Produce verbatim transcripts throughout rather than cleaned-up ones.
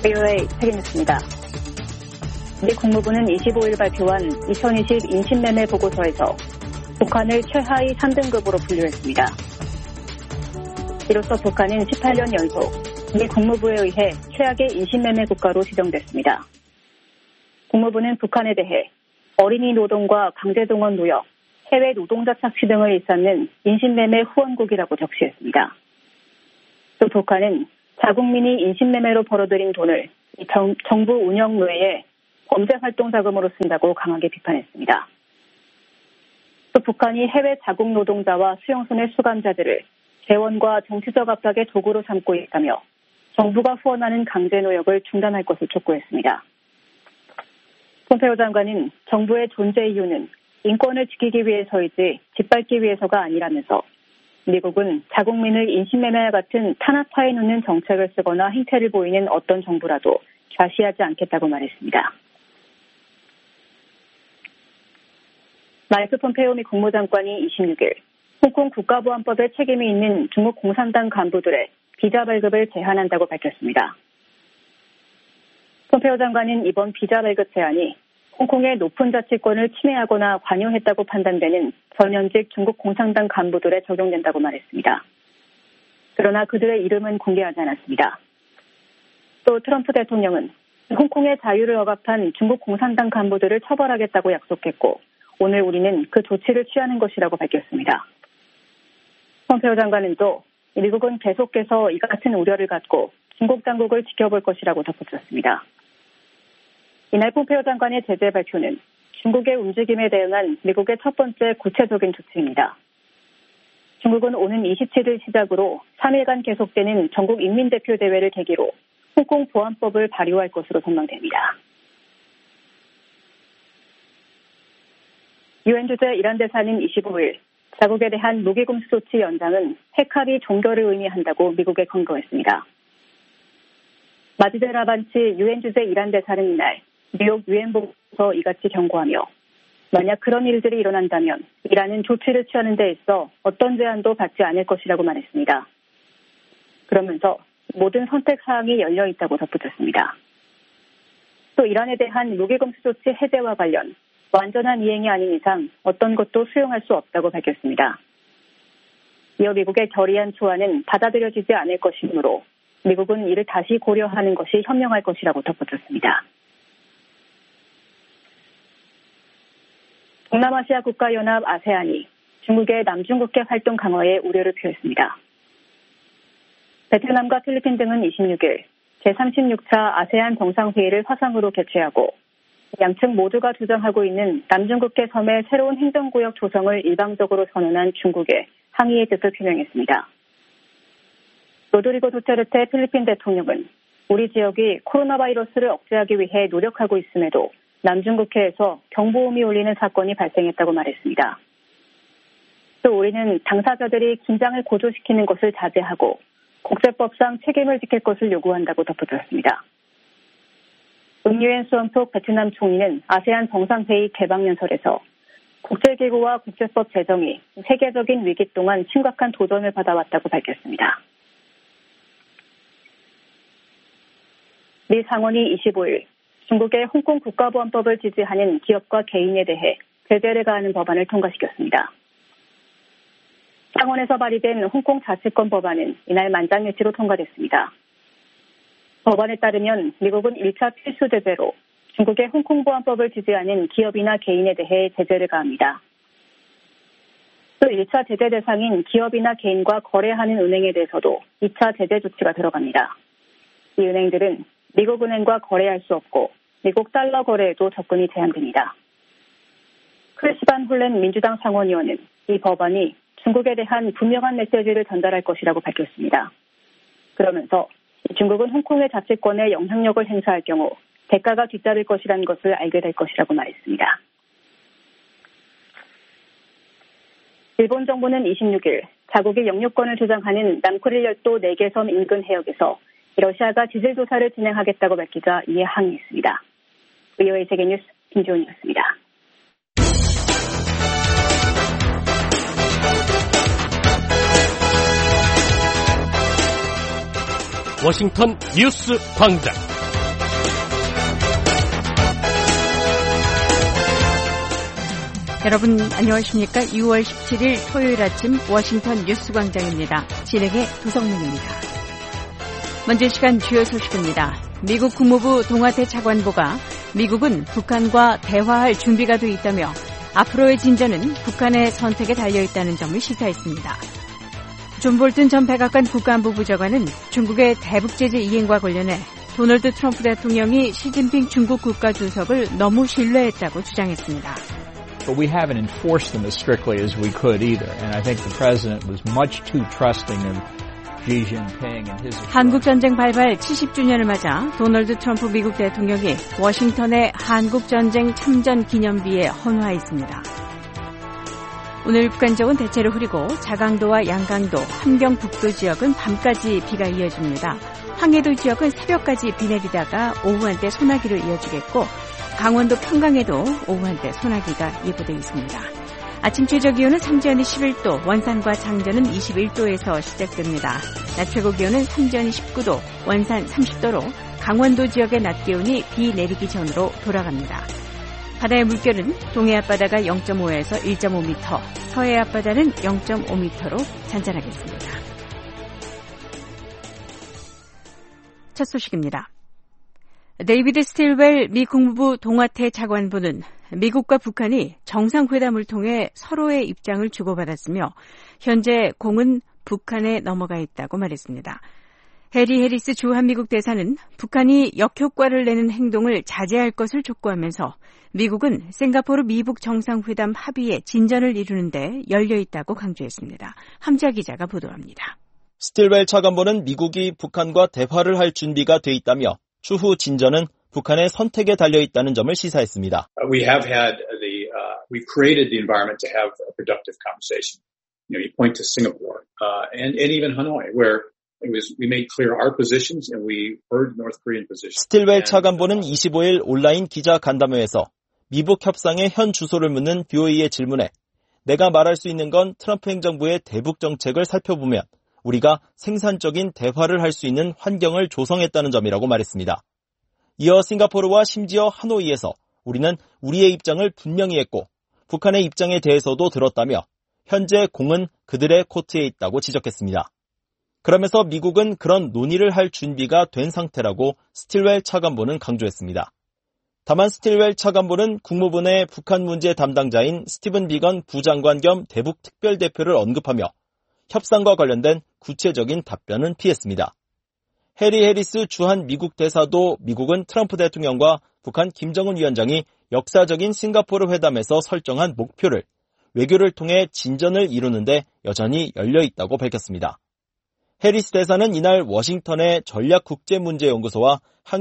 브이오에이 책임있습니다. 미 국무부는 이십오일 발표한 이천이십 인신매매 보고서에서 북한을 최하위 삼 등급으로 분류했습니다. 이로써 북한은 십팔 년 연속 미 국무부에 의해 최악의 인신매매 국가로 지정됐습니다. 국무부는 북한에 대해 어린이 노동과 강제동원 노역, 해외 노동자 착취 등을 일삼는 인신매매 후원국이라고 적시했습니다. 또 북한은 자국민이 인신매매로 벌어들인 돈을 정, 정부 운영 외에 범죄활동 자금으로 쓴다고 강하게 비판했습니다. 또 북한이 해외 자국 노동자와 수용소내 수감자들을 재원과 정치적 압박의 도구로 삼고 있다며 정부가 후원하는 강제노역을 중단할 것을 촉구했습니다. 폼페오 장관은 정부의 존재 이유는 인권을 지키기 위해서이지 짓밟기 위해서가 아니라면서 미국은 자국민을 인신매매와 같은 탄압하에 놓는 정책을 쓰거나 행태를 보이는 어떤 정부라도 좌시하지 않겠다고 말했습니다. 마이크 폼페오 미 국무장관이 이십육일 홍콩 국가보안법에 책임이 있는 중국 공산당 간부들의 비자 발급을 제한한다고 밝혔습니다. 폼페오 장관은 이번 비자 발급 제한이 홍콩의 높은 자치권을 침해하거나 관여했다고 판단되는 전현직 중국 공산당 간부들에 적용된다고 말했습니다. 그러나 그들의 이름은 공개하지 않았습니다. 또 트럼프 대통령은 홍콩의 자유를 억압한 중국 공산당 간부들을 처벌하겠다고 약속했고 오늘 우리는 그 조치를 취하는 것이라고 밝혔습니다. 폼페오 장관은 또 미국은 계속해서 이 같은 우려를 갖고 중국 당국을 지켜볼 것이라고 덧붙였습니다. 이날 폼페오 장관의 제재 발표는 중국의 움직임에 대응한 미국의 첫 번째 구체적인 조치입니다. 중국은 오는 이십칠일 시작으로 삼 일간 계속되는 전국 인민대표 대회를 계기로 홍콩 보안법을 발효할 것으로 전망됩니다. 유엔 주재 이란 대사는 이십오일 자국에 대한 무기금수 조치 연장은 핵합의 종결을 의미한다고 미국에 권고했습니다. 마지드 라반치 유엔 주재 이란 대사는 이날 뉴욕 유엔보고서 이같이 경고하며 만약 그런 일들이 일어난다면 이란은 조치를 취하는 데 있어 어떤 제한도 받지 않을 것이라고 말했습니다. 그러면서 모든 선택 사항이 열려 있다고 덧붙였습니다. 또 이란에 대한 무기금수 조치 해제와 관련 완전한 이행이 아닌 이상 어떤 것도 수용할 수 없다고 밝혔습니다. 이어 미국의 결의안 초안은 받아들여지지 않을 것이므로 미국은 이를 다시 고려하는 것이 현명할 것이라고 덧붙였습니다. 동남아시아 국가연합 아세안이 중국의 남중국해 활동 강화에 우려를 표했습니다. 베트남과 필리핀 등은 이십육일 제삼십육 차 아세안 정상회의를 화상으로 개최하고 양측 모두가 주장하고 있는 남중국해 섬의 새로운 행정구역 조성을 일방적으로 선언한 중국에 항의의 뜻을 표명했습니다. 로드리고 두테르테 필리핀 대통령은 우리 지역이 코로나 바이러스를 억제하기 위해 노력하고 있음에도 남중국해에서 경보음이 울리는 사건이 발생했다고 말했습니다. 또 우리는 당사자들이 긴장을 고조시키는 것을 자제하고 국제법상 책임을 지킬 것을 요구한다고 덧붙였습니다. 응유엔 수엄톡 베트남 총리는 아세안 정상회의 개방연설에서 국제기구와 국제법 제정이 세계적인 위기 동안 심각한 도전을 받아왔다고 밝혔습니다. 미 상원이 이십오일 중국의 홍콩 국가보안법을 지지하는 기업과 개인에 대해 제재를 가하는 법안을 통과시켰습니다. 상원에서 발의된 홍콩 자치권 법안은 이날 만장일치로 통과됐습니다. 법안에 따르면 미국은 일 차 필수 제재로 중국의 홍콩 보안법을 지지하는 기업이나 개인에 대해 제재를 가합니다. 또 일 차 제재 대상인 기업이나 개인과 거래하는 은행에 대해서도 이 차 제재 조치가 들어갑니다. 이 은행들은 미국 은행과 거래할 수 없고 미국 달러 거래에도 접근이 제한됩니다. 크리스반 홀렌 민주당 상원의원은 이 법안이 중국에 대한 분명한 메시지를 전달할 것이라고 밝혔습니다. 그러면서 중국은 홍콩의 자치권에 영향력을 행사할 경우 대가가 뒤따를 것이라는 것을 알게 될 것이라고 말했습니다. 일본 정부는 이십육일 자국의 영유권을 주장하는 남코릴 열도 네 개 섬 인근 해역에서 러시아가 지질 조사를 진행하겠다고 밝히자 이에 항의했습니다. 브이오에이 세계뉴스 김지훈이었습니다. 워싱턴 뉴스 광장 여러분 안녕하십니까? 유월 십칠일 토요일 아침 워싱턴 뉴스광장입니다. 진행의 도성문입니다. 먼저 시간 주요 소식입니다. 미국 국무부 동아태 차관보가 미국은 북한과 대화할 준비가 돼 있다며 앞으로의 진전은 북한의 선택에 달려있다는 점을 시사했습니다. 존 볼튼 전 백악관 국가안보 부장관은 중국의 대북 제재 이행과 관련해 도널드 트럼프 대통령이 시진핑 중국 국가주석을 너무 신뢰했다고 주장했습니다. But we haven't enforced them as strictly as we could either. And I think the president was much too trusting of Xi Jinping and his... 한국전쟁 발발 칠십 주년을 맞아 도널드 트럼프 미국 대통령이 워싱턴의 한국전쟁 참전 기념비에 헌화했습니다. 오늘 북한 지역은 대체로 흐리고 자강도와 양강도, 함경북도 지역은 밤까지 비가 이어집니다. 황해도 지역은 새벽까지 비 내리다가 오후 한때 소나기로 이어지겠고 강원도 평강에도 오후 한때 소나기가 예보되어 있습니다. 아침 최저 기온은 삼지연이 십일도, 원산과 장전은 이십일도에서 시작됩니다. 낮 최고 기온은 삼지연이 십구도, 원산 삼십도로 강원도 지역의 낮 기온이 비 내리기 전으로 돌아갑니다. 바다의 물결은 동해 앞바다가 영점오에서 일점오 미터, 서해 앞바다는 영점오 미터로 잔잔하겠습니다. 첫 소식입니다. 데이비드 스틸웰 미 국무부 동아태 차관보는 미국과 북한이 정상회담을 통해 서로의 입장을 주고받았으며 현재 공은 북한에 넘어가 있다고 말했습니다. 해리 해리스 주한미국 대사는 북한이 역효과를 내는 행동을 자제할 것을 촉구하면서 미국은 싱가포르 미북 정상회담 합의에 진전을 이루는 데 열려있다고 강조했습니다. 함지아 기자가 보도합니다. 스틸웰 차관보는 미국이 북한과 대화를 할 준비가 돼 있다며 추후 진전은 북한의 선택에 달려있다는 점을 시사했습니다. We have had the, uh, we've created the environment to have a productive conversation. You know, you point to Singapore uh, and, and even Hanoi, where it was, we made clear our positions and we heard North Korean positions. 스틸웰 차관보는 이십오일 온라인 기자 간담회에서 미북 협상의 현 주소를 묻는 브이오에이의 질문에 내가 말할 수 있는 건 트럼프 행정부의 대북 정책을 살펴보면 우리가 생산적인 대화를 할 수 있는 환경을 조성했다는 점이라고 말했습니다. 이어 싱가포르와 심지어 하노이에서 우리는 우리의 입장을 분명히 했고 북한의 입장에 대해서도 들었다며 현재 공은 그들의 코트에 있다고 지적했습니다. 그러면서 미국은 그런 논의를 할 준비가 된 상태라고 스틸웰 차관보는 강조했습니다. 다만 스틸웰 차관보는 국무부 내 북한 문제 담당자인 스티븐 비건 부장관 겸 대북 특별대표를 언급하며 협상과 관련된 구체적인 답변은 피했습니다. 해리 해리스 주한 미국 대사도 미국은 트럼프 대통령과 북한 김정은 위원장이 역사적인 싱가포르 회담에서 설정한 목표를 외교를 통해 진전을 이루는데 여전히 열려있다고 밝혔습니다. 해리스 대사는 이날 워싱턴의 전략국제문제연구소와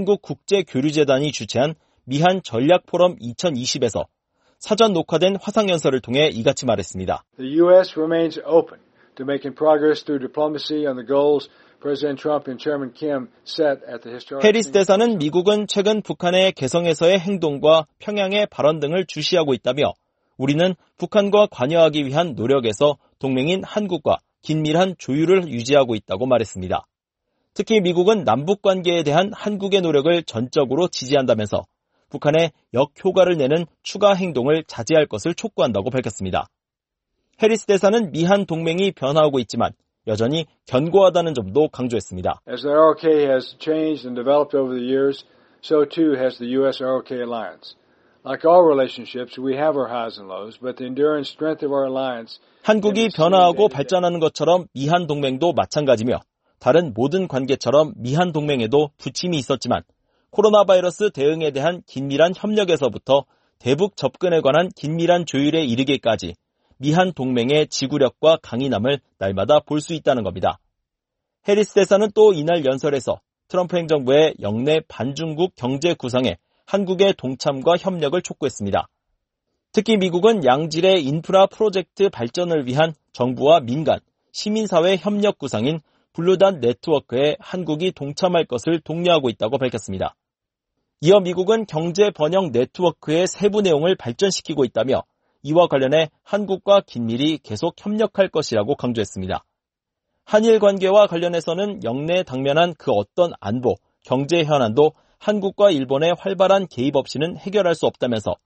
한국국제교류재단이 주최한 미한 전략포럼 이천이십에서 사전 녹화된 화상연설을 통해 이같이 말했습니다. The U S remains open to making progress through diplomacy on the goals President Trump and Chairman Kim set at the historic... 해리스 대사는 미국은 최근 북한의 개성에서의 행동과 평양의 발언 등을 주시하고 있다며 우리는 북한과 관여하기 위한 노력에서 동맹인 한국과 긴밀한 조율을 유지하고 있다고 말했습니다. 특히 미국은 남북관계에 대한 한국의 노력을 전적으로 지지한다면서 북한의 역효과를 내는 추가 행동을 자제할 것을 촉구한다고 밝혔습니다. 해리스 대사는 미한 동맹이 변화하고 있지만 여전히 견고하다는 점도 강조했습니다. As the R O K has changed and developed over the years, so too has the U S R O K alliance. Like all relationships, we have our highs and lows, but the enduring strength of our alliance... 한국이 변화하고 발전하는 것처럼 미한 동맹도 마찬가지며 다른 모든 관계처럼 미한 동맹에도 부침이 있었지만 코로나 바이러스 대응에 대한 긴밀한 협력에서부터 대북 접근에 관한 긴밀한 조율에 이르기까지 미한 동맹의 지구력과 강인함을 날마다 볼 수 있다는 겁니다. 해리스 대사는 또 이날 연설에서 트럼프 행정부의 영내 반중국 경제 구상에 한국의 동참과 협력을 촉구했습니다. 특히 미국은 양질의 인프라 프로젝트 발전을 위한 정부와 민간, 시민사회 협력 구상인 블루단 네트워크에 한국이 동참할 것을 독려하고 있다고 밝혔습니다. 이어 미국은 경제 번영 네트워크의 세부 내용을 발전시키고 있다며 이와 관련해 한국과 긴밀히 계속 협력할 것이라고 강조했습니다. 한일 관계와 관련해서는 영내에 당면한 그 어떤 안보, 경제 현안도 한국과 일본의 활발한 개입 없이는 해결할 수 없다면서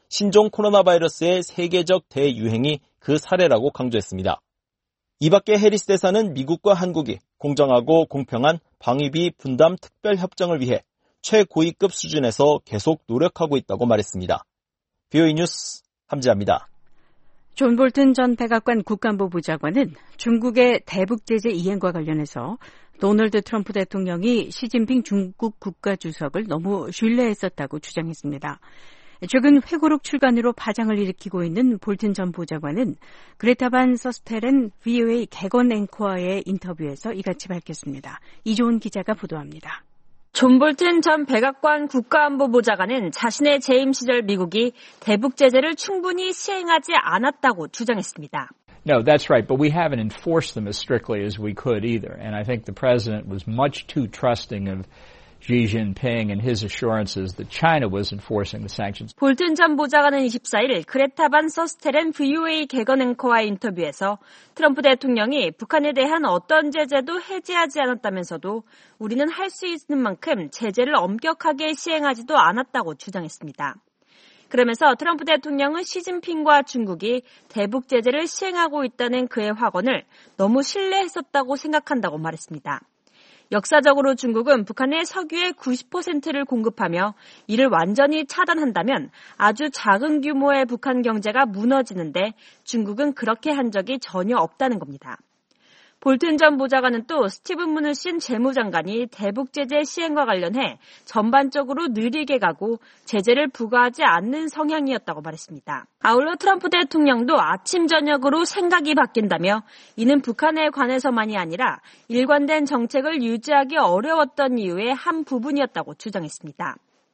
신종 코로나 바이러스의 세계적 대유행이 그 사례라고 강조했습니다. 이 밖에 해리스 대사는 미국과 한국이 공정하고 공평한 방위비 분담 특별 협정을 위해 최고위급 수준에서 계속 노력하고 있다고 말했습니다. 비오이 뉴스 함지아입니다. 존 볼튼 전 백악관 국가안보부 장관은 중국의 대북 제재 이행과 관련해서 도널드 트럼프 대통령이 시진핑 중국 국가주석을 너무 신뢰했었다고 주장했습니다. 최근 회고록 출간으로 파장을 일으키고 있는 볼튼 전 부장관은 그레타 반 서스텔렌 브이오에이 개건 앵커와의 인터뷰에서 이같이 밝혔습니다. 이조은 기자가 보도합니다. 존 볼튼 전 백악관 국가안보부 장관은 자신의 재임 시절 미국이 대북 제재를 충분히 시행하지 않았다고 주장했습니다. No, that's right, but we haven't enforced them as strictly as we could either. And I think the president was much too trusting of Xi Jinping and his assurances that China was enforcing the sanctions. 볼튼 전 부장관은 이십사일 그레타 반 서스텔렌 브이오에이 개건 앵커와의 인터뷰에서 트럼프 대통령이 북한에 대한 어떤 제재도 해제하지 않았다면서도 우리는 할 수 있는 만큼 제재를 엄격하게 시행하지도 않았다고 주장했습니다. 그러면서 트럼프 대통령은 시진핑과 중국이 대북 제재를 시행하고 있다는 그의 확언을 너무 신뢰했었다고 생각한다고 말했습니다. 역사적으로 중국은 북한의 석유의 구십 퍼센트를 공급하며 이를 완전히 차단한다면 아주 작은 규모의 북한 경제가 무너지는데 중국은 그렇게 한 적이 전혀 없다는 겁니다. 볼튼 전 부장관은 또 스티븐 무누신 재무장관이 대북 제재 시행과 관련해 전반적으로 느리게 가고 제재를 부과하지 않는 성향이었다고 말했습니다. 아울러 트럼프 대통령도 아침 저녁으로 생각이 바뀐다며 이는 북한에 관해서만이 아니라 일관된 정책을 유지하기 어려웠던 이유의 한 부분이었다고 주장했습니다.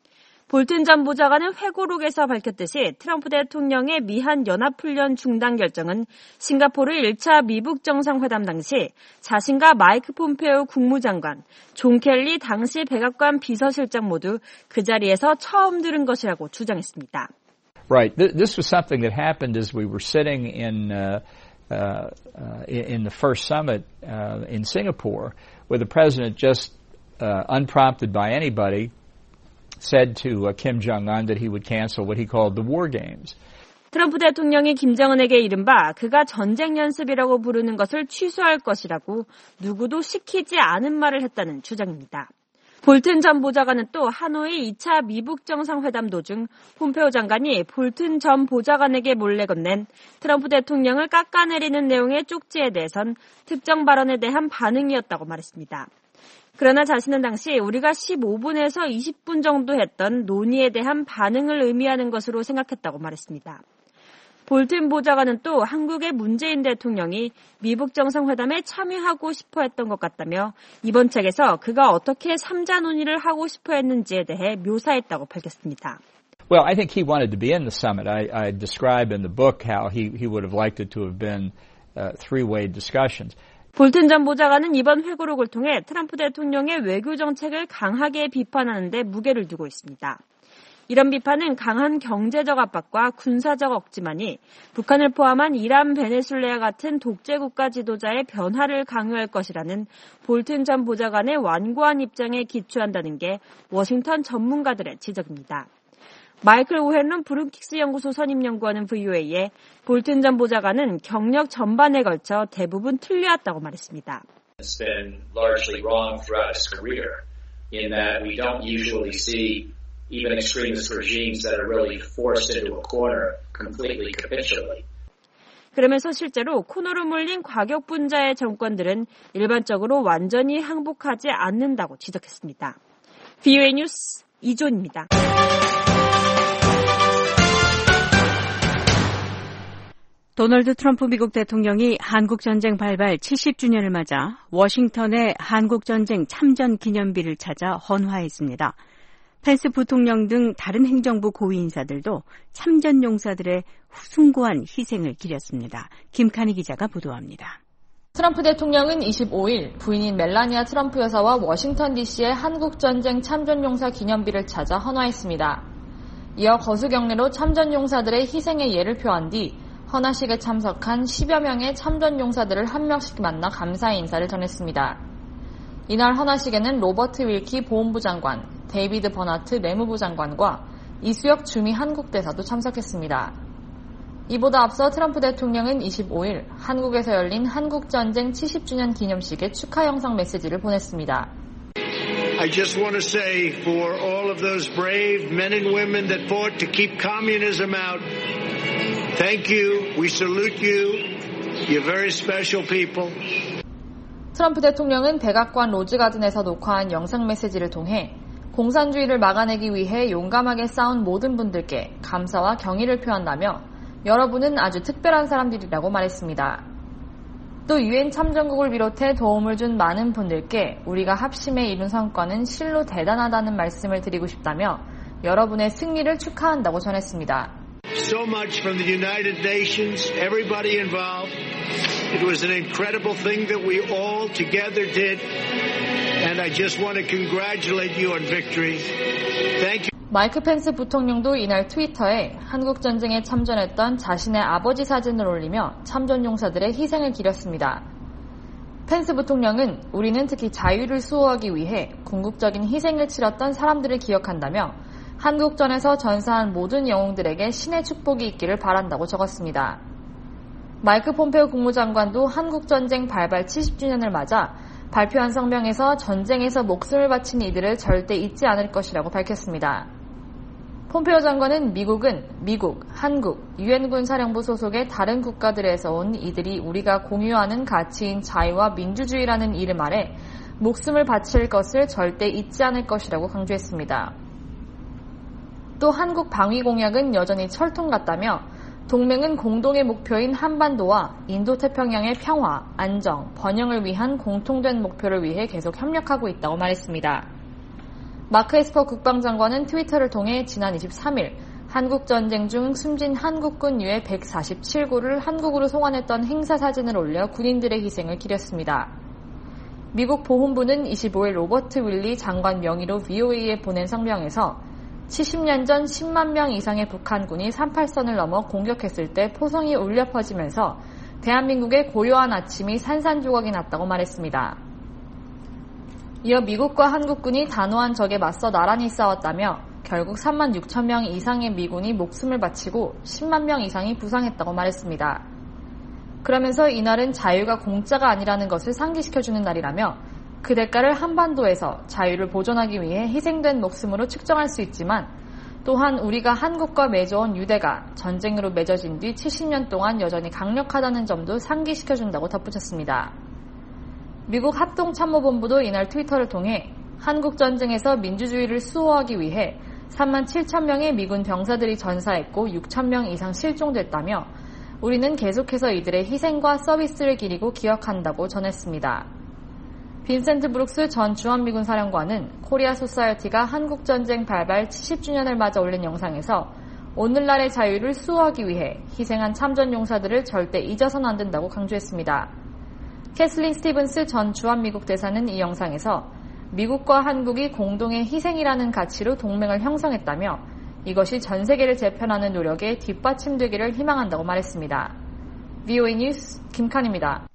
볼튼 전 부장관은 회고록에서 밝혔듯이 트럼프 대통령의 미한 연합훈련 중단 결정은 싱가포르 일 차 미북 정상회담 당시 자신과 마이크 폼페오 국무장관, 존 켈리 당시 백악관 비서실장 모두 그 자리에서 처음 들은 것이라고 주장했습니다. Right. This was something that happened as we were sitting in uh, uh, in the first summit uh, in Singapore, where the president just uh, unprompted by anybody said to uh, Kim Jong-un that he would cancel what he called the war games. 트럼프 대통령이 김정은에게 이른바 그가 전쟁 연습이라고 부르는 것을 취소할 것이라고 누구도 시키지 않은 말을 했다는 주장입니다. 볼튼 전 보좌관은 또 하노이 이 차 미북 정상회담 도중 폼페오 장관이 볼튼 전 보좌관에게 몰래 건넨 트럼프 대통령을 깎아내리는 내용의 쪽지에 대해선 특정 발언에 대한 반응이었다고 말했습니다. 그러나 자신은 당시 우리가 십오 분에서 이십 분 정도 했던 논의에 대한 반응을 의미하는 것으로 생각했다고 말했습니다. 볼튼 보좌관은 또 한국의 문재인 대통령이 미북 정상회담에 참여하고 싶어 했던 것 같다며 이번 책에서 그가 어떻게 삼자 논의를 하고 싶어 했는지에 대해 묘사했다고 밝혔습니다. Well, I think he wanted to be in the summit. I, I describe in the book how he, he would have liked it to have been uh, three-way discussions. 볼튼 전 보좌관은 이번 회고록을 통해 트럼프 대통령의 외교 정책을 강하게 비판하는 데 무게를 두고 있습니다. 이런 비판은 강한 경제적 압박과 군사적 억지만이 북한을 포함한 이란, 베네수엘라 같은 독재 국가 지도자의 변화를 강요할 것이라는 볼튼 전 보좌관의 완고한 입장에 기초한다는 게 워싱턴 전문가들의 지적입니다. 마이클 오헨런 브룩킥스 연구소 선임연구원은 브이오에이에 볼튼 전 보좌관은 경력 전반에 걸쳐 대부분 틀려왔다고 말했습니다. It's been largely wrong throughout his career in that we don't usually see even extremist regimes that are really forced into a corner completely capitulate. 그러면서 실제로 코너로 몰린 과격분자의 정권들은 일반적으로 완전히 항복하지 않는다고 지적했습니다. 브이오에이 뉴스 이존입니다. 도널드 트럼프 미국 대통령이 한국전쟁 발발 칠십 주년을 맞아 워싱턴의 한국전쟁 참전 기념비를 찾아 헌화했습니다. 펜스 부통령 등 다른 행정부 고위 인사들도 참전 용사들의 숭고한 희생을 기렸습니다. 김카니 기자가 보도합니다. 트럼프 대통령은 이십오일 부인인 멜라니아 트럼프 여사와 워싱턴 디씨의 한국전쟁 참전용사 기념비를 찾아 헌화했습니다. 이어 거수경례로 참전용사들의 희생의 예를 표한 뒤 헌화식에 참석한 십여 명의 참전용사들을 한 명씩 만나 감사의 인사를 전했습니다. 이날 헌화식에는 로버트 윌키 보훈부 장관, 데이비드 버나트 내무부 장관과 이수혁 주미 한국 대사도 참석했습니다. 이보다 앞서 트럼프 대통령은 이십오일 한국에서 열린 한국전쟁 칠십 주년 기념식에 축하 영상 메시지를 보냈습니다. I just want to say for all of those brave men and women that fought to keep communism out, thank you. We salute you. You're very special people. 트럼프 대통령은 백악관 로즈가든에서 녹화한 영상 메시지를 통해 공산주의를 막아내기 위해 용감하게 싸운 모든 분들께 감사와 경의를 표한다며 여러분은 아주 특별한 사람들이라고 말했습니다. 또 유엔 참전국을 비롯해 도움을 준 많은 분들께 우리가 합심해 이룬 성과는 실로 대단하다는 말씀을 드리고 싶다며 여러분의 승리를 축하한다고 전했습니다. So much from the United Nations, everybody involved. It was an incredible thing that we all together did. And I just want to congratulate you on victory. Thank you. 마이크 펜스 부통령도 이날 트위터에 한국전쟁에 참전했던 자신의 아버지 사진을 올리며 참전 용사들의 희생을 기렸습니다. 펜스 부통령은 우리는 특히 자유를 수호하기 위해 궁극적인 희생을 치렀던 사람들을 기억한다며 한국전에서 전사한 모든 영웅들에게 신의 축복이 있기를 바란다고 적었습니다. 마이크 폼페오 국무장관도 한국전쟁 발발 칠십 주년을 맞아 발표한 성명에서 전쟁에서 목숨을 바친 이들을 절대 잊지 않을 것이라고 밝혔습니다. 폼페오 장관은 미국은 미국, 한국, 유엔군 사령부 소속의 다른 국가들에서 온 이들이 우리가 공유하는 가치인 자유와 민주주의라는 이름 아래 목숨을 바칠 것을 절대 잊지 않을 것이라고 강조했습니다. 또 한국 방위 공약은 여전히 철통 같다며 동맹은 공동의 목표인 한반도와 인도태평양의 평화, 안정, 번영을 위한 공통된 목표를 위해 계속 협력하고 있다고 말했습니다. 마크 에스퍼 국방장관은 트위터를 통해 지난 이십삼일 한국전쟁 중 숨진 한국군 유해 백사십칠 구를 한국으로 송환했던 행사 사진을 올려 군인들의 희생을 기렸습니다. 미국 보훈부는 이십오일 로버트 윌리 장관 명의로 브이오에이에 보낸 성명에서 칠십 년 전 십만 명 이상의 북한군이 삼팔선을 넘어 공격했을 때 포성이 울려 퍼지면서 대한민국의 고요한 아침이 산산조각이 났다고 말했습니다. 이어 미국과 한국군이 단호한 적에 맞서 나란히 싸웠다며 결국 삼만 육천 명 이상의 미군이 목숨을 바치고 십만 명 이상이 부상했다고 말했습니다. 그러면서 이날은 자유가 공짜가 아니라는 것을 상기시켜주는 날이라며 그 대가를 한반도에서 자유를 보존하기 위해 희생된 목숨으로 측정할 수 있지만 또한 우리가 한국과 맺어온 유대가 전쟁으로 맺어진 뒤 칠십 년 동안 여전히 강력하다는 점도 상기시켜준다고 덧붙였습니다. 미국 합동참모본부도 이날 트위터를 통해 한국전쟁에서 민주주의를 수호하기 위해 삼만 칠천 명의 미군 병사들이 전사했고 육천 명 이상 실종됐다며 우리는 계속해서 이들의 희생과 서비스를 기리고 기억한다고 전했습니다. 빈센트 브룩스 전 주한미군 사령관은 코리아 소사이어티가 한국전쟁 발발 칠십 주년을 맞아 올린 영상에서 오늘날의 자유를 수호하기 위해 희생한 참전용사들을 절대 잊어서는 안 된다고 강조했습니다. 캐슬린 스티븐스 전 주한미국 대사는 이 영상에서 미국과 한국이 공동의 희생이라는 가치로 동맹을 형성했다며 이것이 전 세계를 재편하는 노력에 뒷받침되기를 희망한다고 말했습니다. 브이오에이 뉴스 김칸입니다.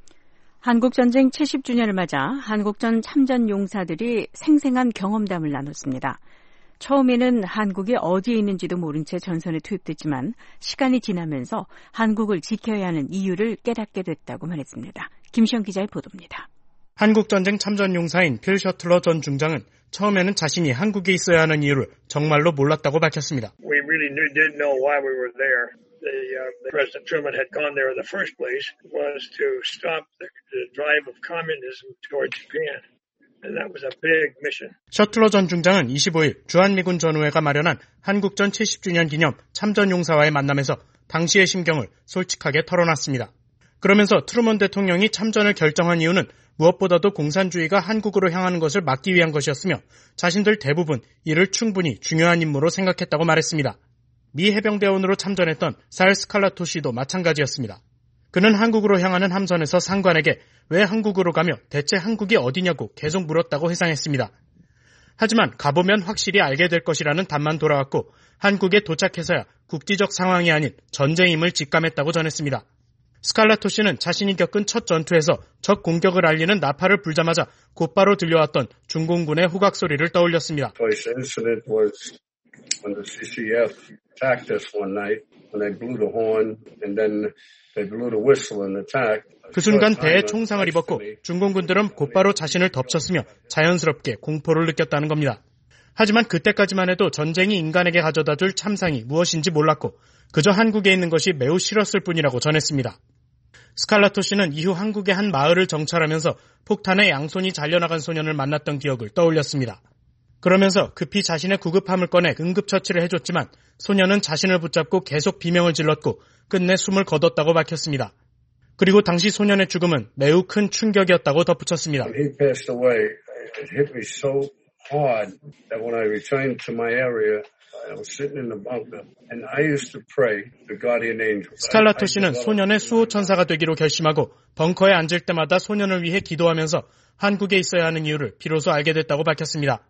한국전쟁 칠십 주년을 맞아 한국전 참전 용사들이 생생한 경험담을 나눴습니다. 처음에는 한국이 어디에 있는지도 모른 채 전선에 투입됐지만 시간이 지나면서 한국을 지켜야 하는 이유를 깨닫게 됐다고 말했습니다. 김시영 기자의 보도입니다. 한국전쟁 참전 용사인 필 셔틀러 전 중장은 처음에는 자신이 한국에 있어야 하는 이유를 정말로 몰랐다고 밝혔습니다. We really knew, didn't know why we were there. The, uh, President Truman had gone there in the first place was to stop the, the drive of communism toward Japan. And that was a big mission. 셔틀러 전 중장은 이십오일 주한미군 전우회가 마련한 한국전 칠십 주년 기념 참전 용사와의 만남에서 당시의 심경을 솔직하게 털어놨습니다. 그러면서 트루먼 대통령이 참전을 결정한 이유는 무엇보다도 공산주의가 한국으로 향하는 것을 막기 위한 것이었으며 자신들 대부분 이를 충분히 중요한 임무로 생각했다고 말했습니다. 미 해병대원으로 참전했던 살 스칼라토 씨도 마찬가지였습니다. 그는 한국으로 향하는 함선에서 상관에게 왜 한국으로 가며 대체 한국이 어디냐고 계속 물었다고 회상했습니다. 하지만 가보면 확실히 알게 될 것이라는 답만 돌아왔고 한국에 도착해서야 국지적 상황이 아닌 전쟁임을 직감했다고 전했습니다. 스칼라토 씨는 자신이 겪은 첫 전투에서 적 공격을 알리는 나팔을 불자마자 곧바로 들려왔던 중공군의 후각 소리를 떠올렸습니다. when the C C F attacked us one night, when they blew the horn and then they blew the whistle and attacked. 그 순간 배에 총상을 입었고 중공군들은 곧바로 자신을 덮쳤으며 자연스럽게 공포를 느꼈다는 겁니다. 하지만 그때까지만 해도 전쟁이 인간에게 가져다줄 참상이 무엇인지 몰랐고 그저 한국에 있는 것이 매우 싫었을 뿐이라고 전했습니다. 스칼라토 씨는 이후 한국의 한 마을을 정찰하면서 폭탄에 양손이 잘려나간 소년을 만났던 기억을 떠올렸습니다. 그러면서 급히 자신의 구급함을 꺼내 응급처치를 해줬지만 소년은 자신을 붙잡고 계속 비명을 질렀고 끝내 숨을 거뒀다고 밝혔습니다. 그리고 당시 소년의 죽음은 매우 큰 충격이었다고 덧붙였습니다. He passed away. It hit me so hard that when I returned to my area, I was sitting in the bunker and I used to pray the guardian angel. 스칼라토 씨는 소년의 수호천사가 되기로 결심하고 벙커에 앉을 때마다 소년을 위해 기도하면서 한국에 있어야 하는 이유를 비로소 알게 됐다고 밝혔습니다.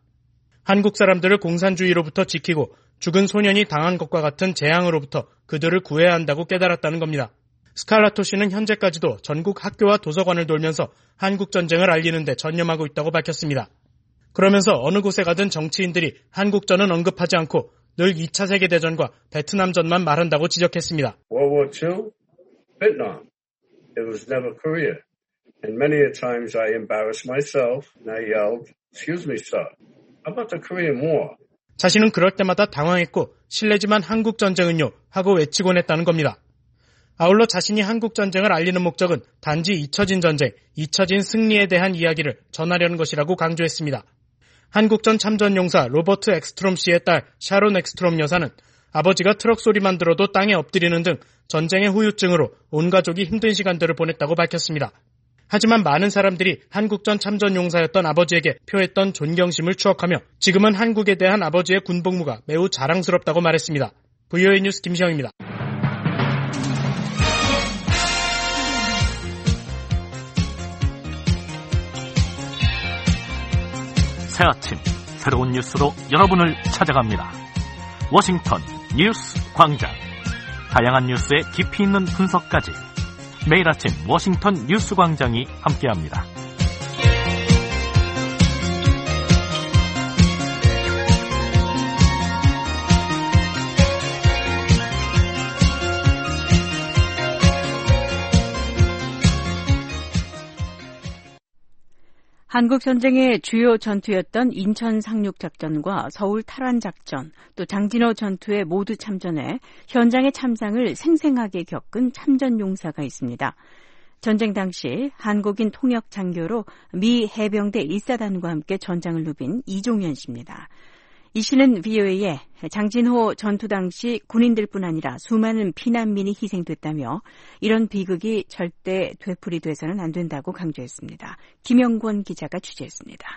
한국 사람들을 공산주의로부터 지키고 죽은 소년이 당한 것과 같은 재앙으로부터 그들을 구해야 한다고 깨달았다는 겁니다. 스칼라토 씨는 현재까지도 전국 학교와 도서관을 돌면서 한국 전쟁을 알리는 데 전념하고 있다고 밝혔습니다. 그러면서 어느 곳에 가든 정치인들이 한국전은 언급하지 않고 늘 이 차 세계대전과 베트남전만 말한다고 지적했습니다. World War Two, Vietnam. It was never Korea. And many a times I embarrassed myself and I yelled, "Excuse me, sir. How about the Korean War?" 자신은 그럴 때마다 당황했고 실례지만 한국 전쟁은요 하고 외치곤 했다는 겁니다. 아울러 자신이 한국 전쟁을 알리는 목적은 단지 잊혀진 전쟁, 잊혀진 승리에 대한 이야기를 전하려는 것이라고 강조했습니다. 한국전 참전용사 로버트 엑스트롬 씨의 딸 샤론 엑스트롬 여사는 아버지가 트럭 소리만 들어도 땅에 엎드리는 등 전쟁의 후유증으로 온 가족이 힘든 시간들을 보냈다고 밝혔습니다. 하지만 많은 사람들이 한국전 참전용사였던 아버지에게 표했던 존경심을 추억하며 지금은 한국에 대한 아버지의 군복무가 매우 자랑스럽다고 말했습니다. 브이오에이 뉴스 김시영입니다. 새 아침 새로운 뉴스로 여러분을 찾아갑니다. 워싱턴 뉴스 광장. 다양한 뉴스의 깊이 있는 분석까지 매일 아침 워싱턴 뉴스 광장이 함께합니다. 한국 전쟁의 주요 전투였던 인천 상륙작전과 서울 탈환작전, 또 장진호 전투에 모두 참전해 현장의 참상을 생생하게 겪은 참전용사가 있습니다. 전쟁 당시 한국인 통역 장교로 미 해병대 일 사단과 함께 전장을 누빈 이종현 씨입니다. 이 씨는 브이오에이에 장진호 전투 당시 군인들뿐 아니라 수많은 피난민이 희생됐다며 이런 비극이 절대 되풀이돼서는 안 된다고 강조했습니다. 김영권 기자가 취재했습니다.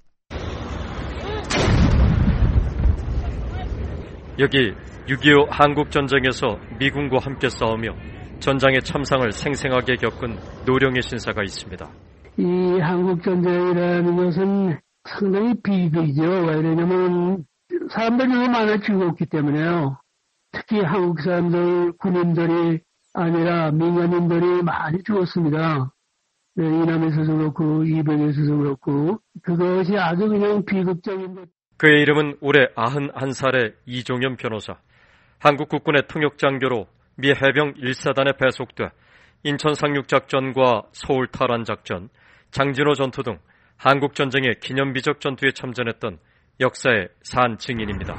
여기 육이오 한국전쟁에서 미군과 함께 싸우며 전장의 참상을 생생하게 겪은 노령의 신사가 있습니다. 이 한국전쟁이라는 것은 상당히 비극이죠. 왜냐면 사람들이 너무 많아 죽었기 때문에요. 특히 한국 사람들, 군인들이 아니라 민간인들이 많이 죽었습니다. 네, 이남에서도 그렇고 이백에서도 그렇고 그것이 아주 그냥 비극적인 것. 그의 이름은 올해 아흔한 살의 이종현 변호사. 한국 국군의 통역장교로 미 해병 일 사단에 배속돼 인천 상륙작전과 서울 탈환작전, 장진호 전투 등 한국전쟁의 기념비적 전투에 참전했던 역사의 산 증인입니다.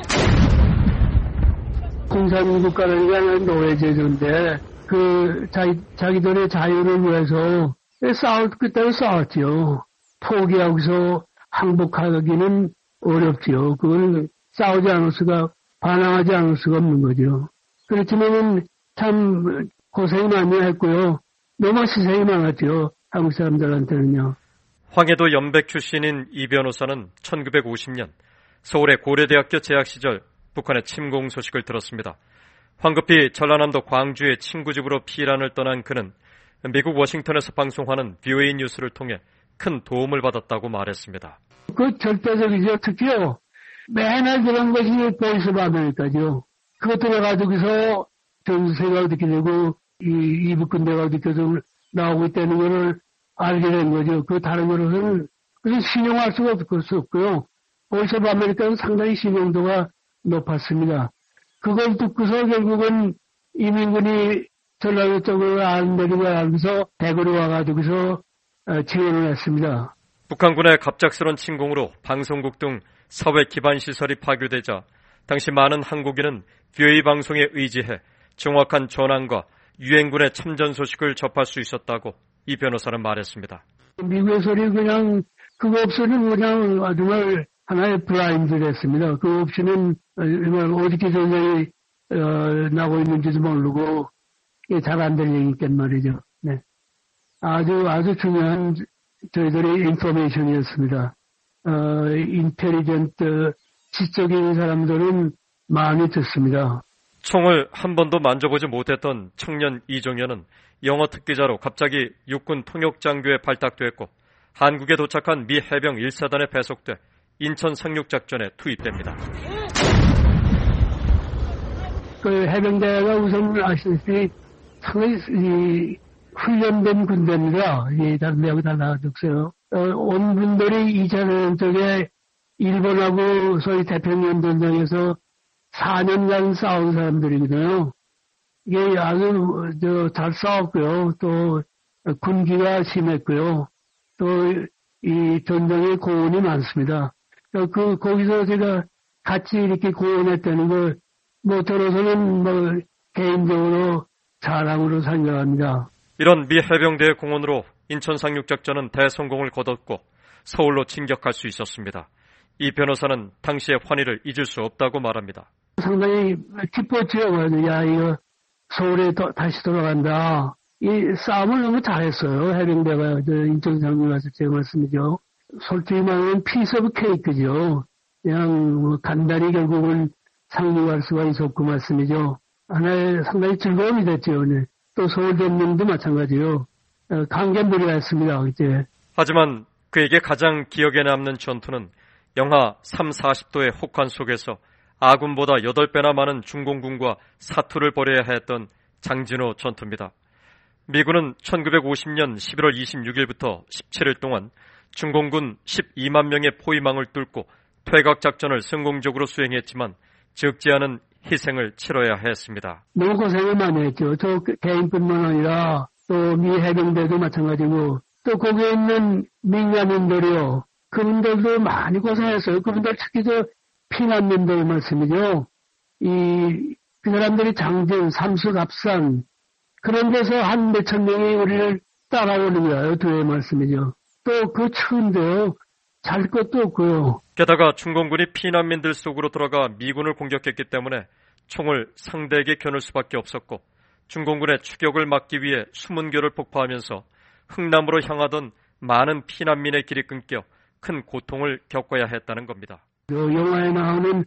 공산국가라는 노예제도인데 그 자기, 자기들의 자유를 위해서 싸울 그때는 싸웠죠. 포기하고서 항복하기는 어렵죠. 그걸 싸우지 않을 수가 반항하지 않을 수가 없는 거죠. 그렇지만 참 고생이 많이 했고요. 너무 희생이 많았죠. 한국 사람들한테는요. 황해도 연백 출신인 이 변호사는 천구백오십 년 서울의 고려대학교 재학 시절 북한의 침공 소식을 들었습니다. 황급히 전라남도 광주의 친구 집으로 피난을 떠난 그는 미국 워싱턴에서 방송하는 브이오에이 뉴스를 통해 큰 도움을 받았다고 말했습니다. 그 절대적이죠. 특히요. 맨날 그런 것이 보이스 아메리카죠. 그것 들어가지고서 전세가 어떻게 되고 이 이북군대가 어떻게 나오고 있다는 것을 알게 된 거죠. 그 다른 거로는 그래서 신용할 수가 없을 수 없고요. 보이스 오브 아메리카는 상당히 신용도가 높았습니다. 그걸 듣고서 결국은 이민군이 전라도 쪽으로 안 내리고 하면서 대구로 와가지고서 지원을 했습니다. 북한군의 갑작스런 침공으로 방송국 등 사회 기반 시설이 파괴되자 당시 많은 한국인은 브이오에이 방송에 의지해 정확한 전황과 유엔군의 참전 소식을 접할 수 있었다고 이 변호사는 말했습니다. 미국에서는 그냥 그거 없이는 그냥 정말 하나의 블라인드 됐습니다. 그거 없이는 정말 어떻게 전쟁이 어, 나고 있는지도 모르고 잘 안 될 얘기겠 말이죠. 네. 아주 아주 중요한 저희들의 인포메이션이었습니다. 어, 인텔리전트 지적인 사람들은 많이 듣습니다. 총을 한 번도 만져보지 못했던 청년 이종현은 영어 특기자로 갑자기 육군 통역장교에 발탁됐고 한국에 도착한 미 해병 일 사단에 배속돼 인천 상륙작전에 투입됩니다. 그 해병대가 우선 아시다시피 상당히 훈련된 군대입니다. 이 다른 데하고 달라졌어요. 어, 온 분들이 이 차 대전 쪽에 일본하고 소위 태평양 전쟁에서 사 년간 싸운 사람들이거든요. 이게 아주 저, 잘 싸웠고요. 또 군기가 심했고요. 또 이 전쟁에 고원이 많습니다. 그 거기서 제가 같이 이렇게 고원했다는 걸 뭐 들어서는 뭐 개인적으로 자랑으로 생각합니다. 이런 미 해병대의 공헌으로 인천 상륙작전은 대성공을 거뒀고 서울로 진격할 수 있었습니다. 이 변호사는 당시의 환희를 잊을 수 없다고 말합니다. 상당히 기뻤죠. 야, 이거 서울에 더, 다시 돌아간다. 이 싸움을 너무 잘했어요. 해병대가 인천 상륙 와서 제가 말씀이죠. 솔직히 말하면 피스 오브 케이크죠. 그냥 뭐 간단히 결국은 상륙할 수가 있었고 말씀이죠. 하나의 상당히 즐거움이 됐죠. 네. 또 서울 전쟁도 마찬가지요. 강견들이었습니다. 이제. 하지만 그에게 가장 기억에 남는 전투는 영하 삼, 사십 도의 혹한 속에서 아군보다 여덟 배나 많은 중공군과 사투를 벌여야 했던 장진호 전투입니다. 미군은 천구백오십 년 십일월 이십육일부터 십칠 일 동안 중공군 십이만 명의 포위망을 뚫고 퇴각작전을 성공적으로 수행했지만 적지 않은 희생을 치러야 했습니다. 너무 고생을 많이 했죠. 저 개인뿐만 아니라 또 미 해병대도 마찬가지고 또 거기에 있는 민간인들이요. 그분들도 많이 고생했어요. 그분들 특히 저 피난민들 말씀이죠. 이, 그 사람들이 장진, 삼수갑산 그런 데서 한 몇천 명이 우리를 따라오는 거예요. 두의 말씀이죠. 또 그 추운데요. 잘 것도 없고요. 게다가 중공군이 피난민들 속으로 들어가 미군을 공격했기 때문에 총을 상대에게 겨눌 수밖에 없었고 중공군의 추격을 막기 위해 수문교를 폭파하면서 흥남으로 향하던 많은 피난민의 길이 끊겨 큰 고통을 겪어야 했다는 겁니다. 영화에 나오는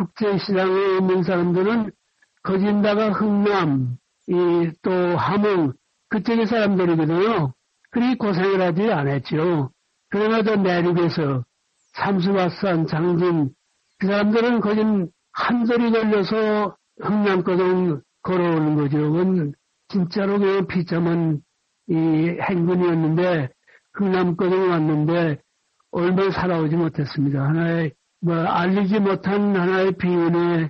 국제시장에 있는 사람들은 거진다가 흥남, 이 또 함흥 그쪽의 사람들이거든요. 그리 고생을 하지 않았죠. 그러나 저 내륙에서 삼수밭산, 장진 그 사람들은 거진 한 달이 걸려서 흥남까지 걸어오는 거죠. 그건 진짜로 그 비참한 이 행군이었는데 흥남까지 왔는데 얼마 살아오지 못했습니다. 하나의 뭐 알리지 못한 하나의 비운의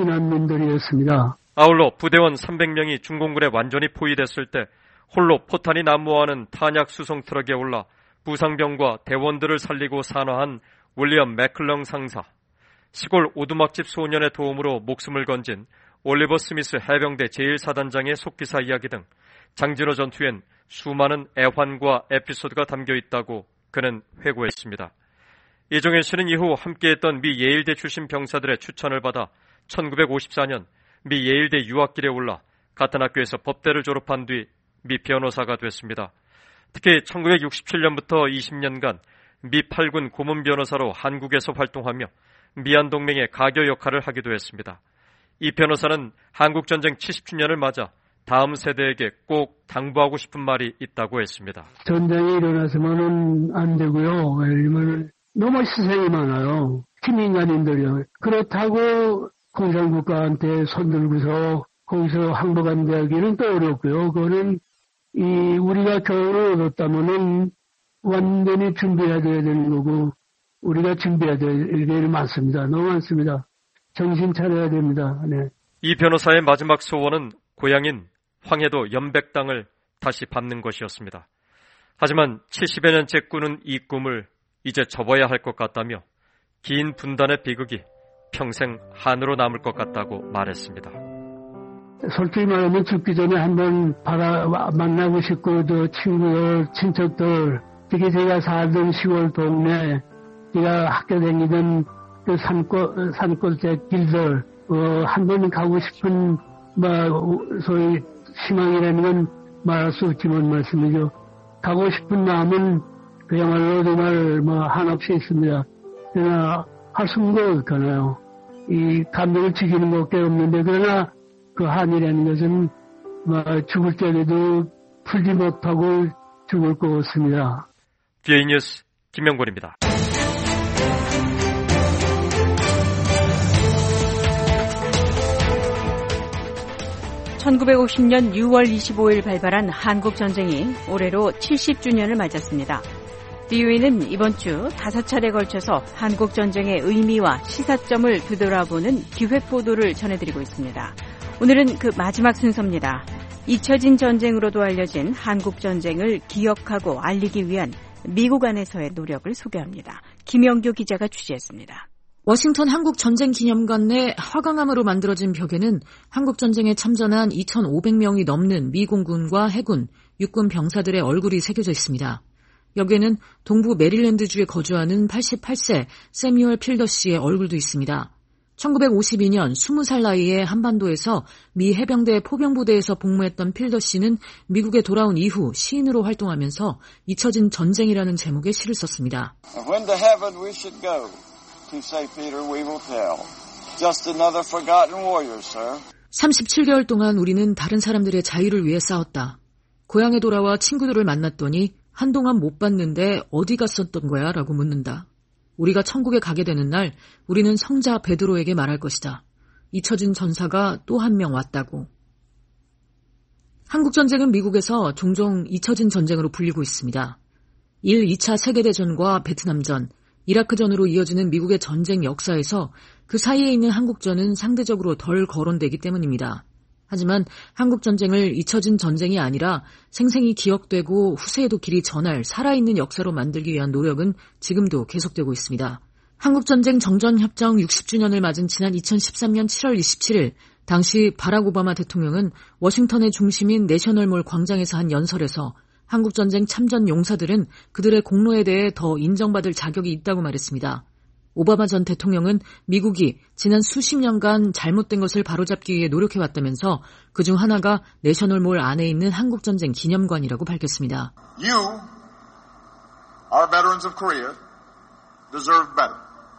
피난민들이었습니다. 아울러 부대원 삼백 명이 중공군에 완전히 포위됐을 때 홀로 포탄이 난무하는 탄약 수송 트럭에 올라 부상병과 대원들을 살리고 산화한 윌리엄 맥클렁 상사, 시골 오두막집 소년의 도움으로 목숨을 건진 올리버 스미스 해병대 제일 사단장의 속기사 이야기 등 장진호 전투엔 수많은 애환과 에피소드가 담겨 있다고 그는 회고했습니다. 이종현 씨는 이후 함께했던 미 예일대 출신 병사들의 추천을 받아 천구백오십사 년 미 예일대 유학길에 올라 같은 학교에서 법대를 졸업한 뒤 미 변호사가 됐습니다. 특히 천구백육십칠 년부터 이십 년간 미 팔 군 고문 변호사로 한국에서 활동하며 미한동맹의 가교 역할을 하기도 했습니다. 이 변호사는 한국전쟁 칠십 주년을 맞아 다음 세대에게 꼭 당부하고 싶은 말이 있다고 했습니다. 전쟁이 일어나서는 안 되고요. 왜냐면 너무 희생이 많아요. 피민간인들이요. 그렇다고 공산국가한테 손들고서 거기서 항복한다기는 또 어렵고요. 그거는 이 우리가 교훈을 얻었다면은 완전히 준비해야 되는 거고 우리가 준비해야 될 일이 많습니다. 너무 많습니다. 정신 차려야 됩니다. 네. 이 변호사의 마지막 소원은 고향인 황해도 연백 땅을 다시 밟는 것이었습니다. 하지만 칠십여 년째 꾸는 이 꿈을 이제 접어야 할 것 같다며 긴 분단의 비극이 평생 한으로 남을 것 같다고 말했습니다. 솔직히 말하면 죽기 전에 한번 바라 만나고 싶고 또 친구들, 친척들, 특히 제가 살던 시골 동네, 제가 학교 다니던 그 산골 산골째 길들, 어, 한 번 가고 싶은 뭐 소위 희망이라는 건 말할 수 없지만 말씀이죠. 가고 싶은 마음은 그야말로 정말 뭐 한없이 있습니다. 그러나 할 수 없는 거 없잖아요. 이 감정을 지키는 것밖에 없는데 그러나 그 한이라는 것은 뭐 죽을 때에도 풀지 못하고 죽을 것 같습니다. 디에이 뉴스 김명곤입니다. 천구백오십 년 유월 이십오일 발발한 한국전쟁이 올해로 칠십 주년을 맞았습니다. 비오이는 이번 주 다섯 차례 걸쳐서 한국전쟁의 의미와 시사점을 되돌아보는 기획보도를 전해드리고 있습니다. 오늘은 그 마지막 순서입니다. 잊혀진 전쟁으로도 알려진 한국전쟁을 기억하고 알리기 위한 미국 안에서의 노력을 소개합니다. 김영교 기자가 취재했습니다. 워싱턴 한국전쟁기념관 내 화강암으로 만들어진 벽에는 한국전쟁에 참전한 이천오백 명이 넘는 미 공군과 해군, 육군 병사들의 얼굴이 새겨져 있습니다. 여기에는 동부 메릴랜드주에 거주하는 팔십팔 세 세뮤얼 필더 씨의 얼굴도 있습니다. 천구백오십이 년 스무 살 나이에 한반도에서 미 해병대 포병부대에서 복무했던 필더 씨는 미국에 돌아온 이후 시인으로 활동하면서 잊혀진 전쟁이라는 제목의 시를 썼습니다. When to heaven we should go. To say Peter we will tell. Just another forgotten warrior, sir. 삼십칠 개월 동안 우리는 다른 사람들의 자유를 위해 싸웠다. 고향에 돌아와 친구들을 만났더니 한동안 못 봤는데 어디 갔었던 거야? 라고 묻는다. 우리가 천국에 가게 되는 날 우리는 성자 베드로에게 말할 것이다. 잊혀진 전사가 또 한 명 왔다고. 한국전쟁은 미국에서 종종 잊혀진 전쟁으로 불리고 있습니다. 일, 이 차 세계대전과 베트남전, 이라크전으로 이어지는 미국의 전쟁 역사에서 그 사이에 있는 한국전은 상대적으로 덜 거론되기 때문입니다. 하지만 한국전쟁을 잊혀진 전쟁이 아니라 생생히 기억되고 후세에도 길이 전할 살아있는 역사로 만들기 위한 노력은 지금도 계속되고 있습니다. 한국전쟁 정전협정 육십 주년을 맞은 지난 이천십삼 년 칠월 이십칠일 당시 바락 오바마 대통령은 워싱턴의 중심인 내셔널몰 광장에서 한 연설에서 한국전쟁 참전 용사들은 그들의 공로에 대해 더 인정받을 자격이 있다고 말했습니다. 오바마 전 대통령은 미국이 지난 수십 년간 잘못된 것을 바로잡기 위해 노력해왔다면서 그중 하나가 내셔널몰 안에 있는 한국전쟁 기념관이라고 밝혔습니다. You, our veterans of Korea, deserve better.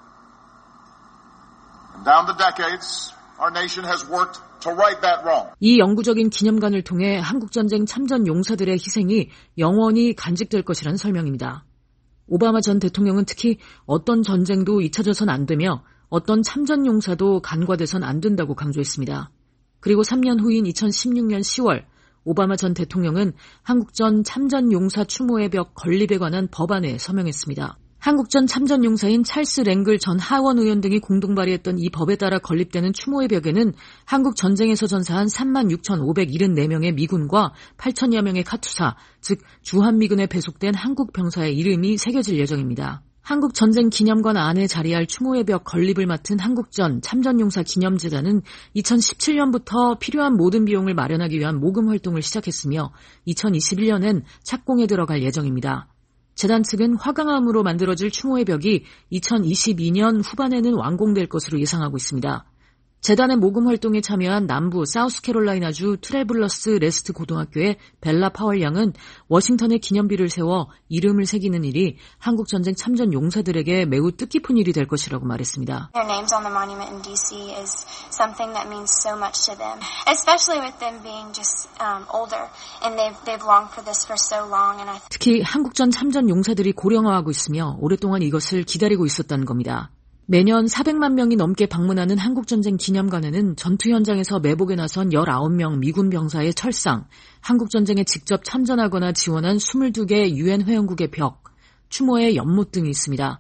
And down the decades, our nation has worked to right that wrong. 이 영구적인 기념관을 통해 한국전쟁 참전 용사들의 희생이 영원히 간직될 것이라는 설명입니다. 오바마 전 대통령은 특히 어떤 전쟁도 잊혀져선 안 되며 어떤 참전 용사도 간과돼선 안 된다고 강조했습니다. 그리고 삼 년 후인 이천십육 년 시월 오바마 전 대통령은 한국전 참전 용사 추모의 벽 건립에 관한 법안에 서명했습니다. 한국전 참전 용사인 찰스 랭글 전 하원 의원 등이 공동 발의했던 이 법에 따라 건립되는 추모의 벽에는 한국 전쟁에서 전사한 삼만 육천오백칠십사 명의 미군과 팔천여 명의 카투사, 즉 주한미군에 배속된 한국 병사의 이름이 새겨질 예정입니다. 한국전쟁기념관 안에 자리할 추모의 벽 건립을 맡은 한국전 참전용사 기념재단은 이천십칠 년부터 필요한 모든 비용을 마련하기 위한 모금 활동을 시작했으며 이천이십일 년엔 착공에 들어갈 예정입니다. 재단 측은 화강암으로 만들어질 추모의 벽이 이천이십이 년 후반에는 완공될 것으로 예상하고 있습니다. 재단의 모금 활동에 참여한 남부 사우스캐롤라이나주 트래블러스 레스트 고등학교의 벨라 파월 양은 워싱턴에 기념비를 세워 이름을 새기는 일이 한국전쟁 참전 용사들에게 매우 뜻깊은 일이 될 것이라고 말했습니다. Their names on the monument in 디 씨 is something that means so much to them, especially with them being just um, older and they've they've longed for this for so long. And I 특히 한국전 참전 용사들이 고령화하고 있으며 오랫동안 이것을 기다리고 있었다는 겁니다. 매년 사백만 명이 넘게 방문하는 한국전쟁 기념관에는 전투 현장에서 매복에 나선 열아홉 명 미군 병사의 철상, 한국전쟁에 직접 참전하거나 지원한 이십이 개 유엔 회원국의 벽, 추모의 연못 등이 있습니다.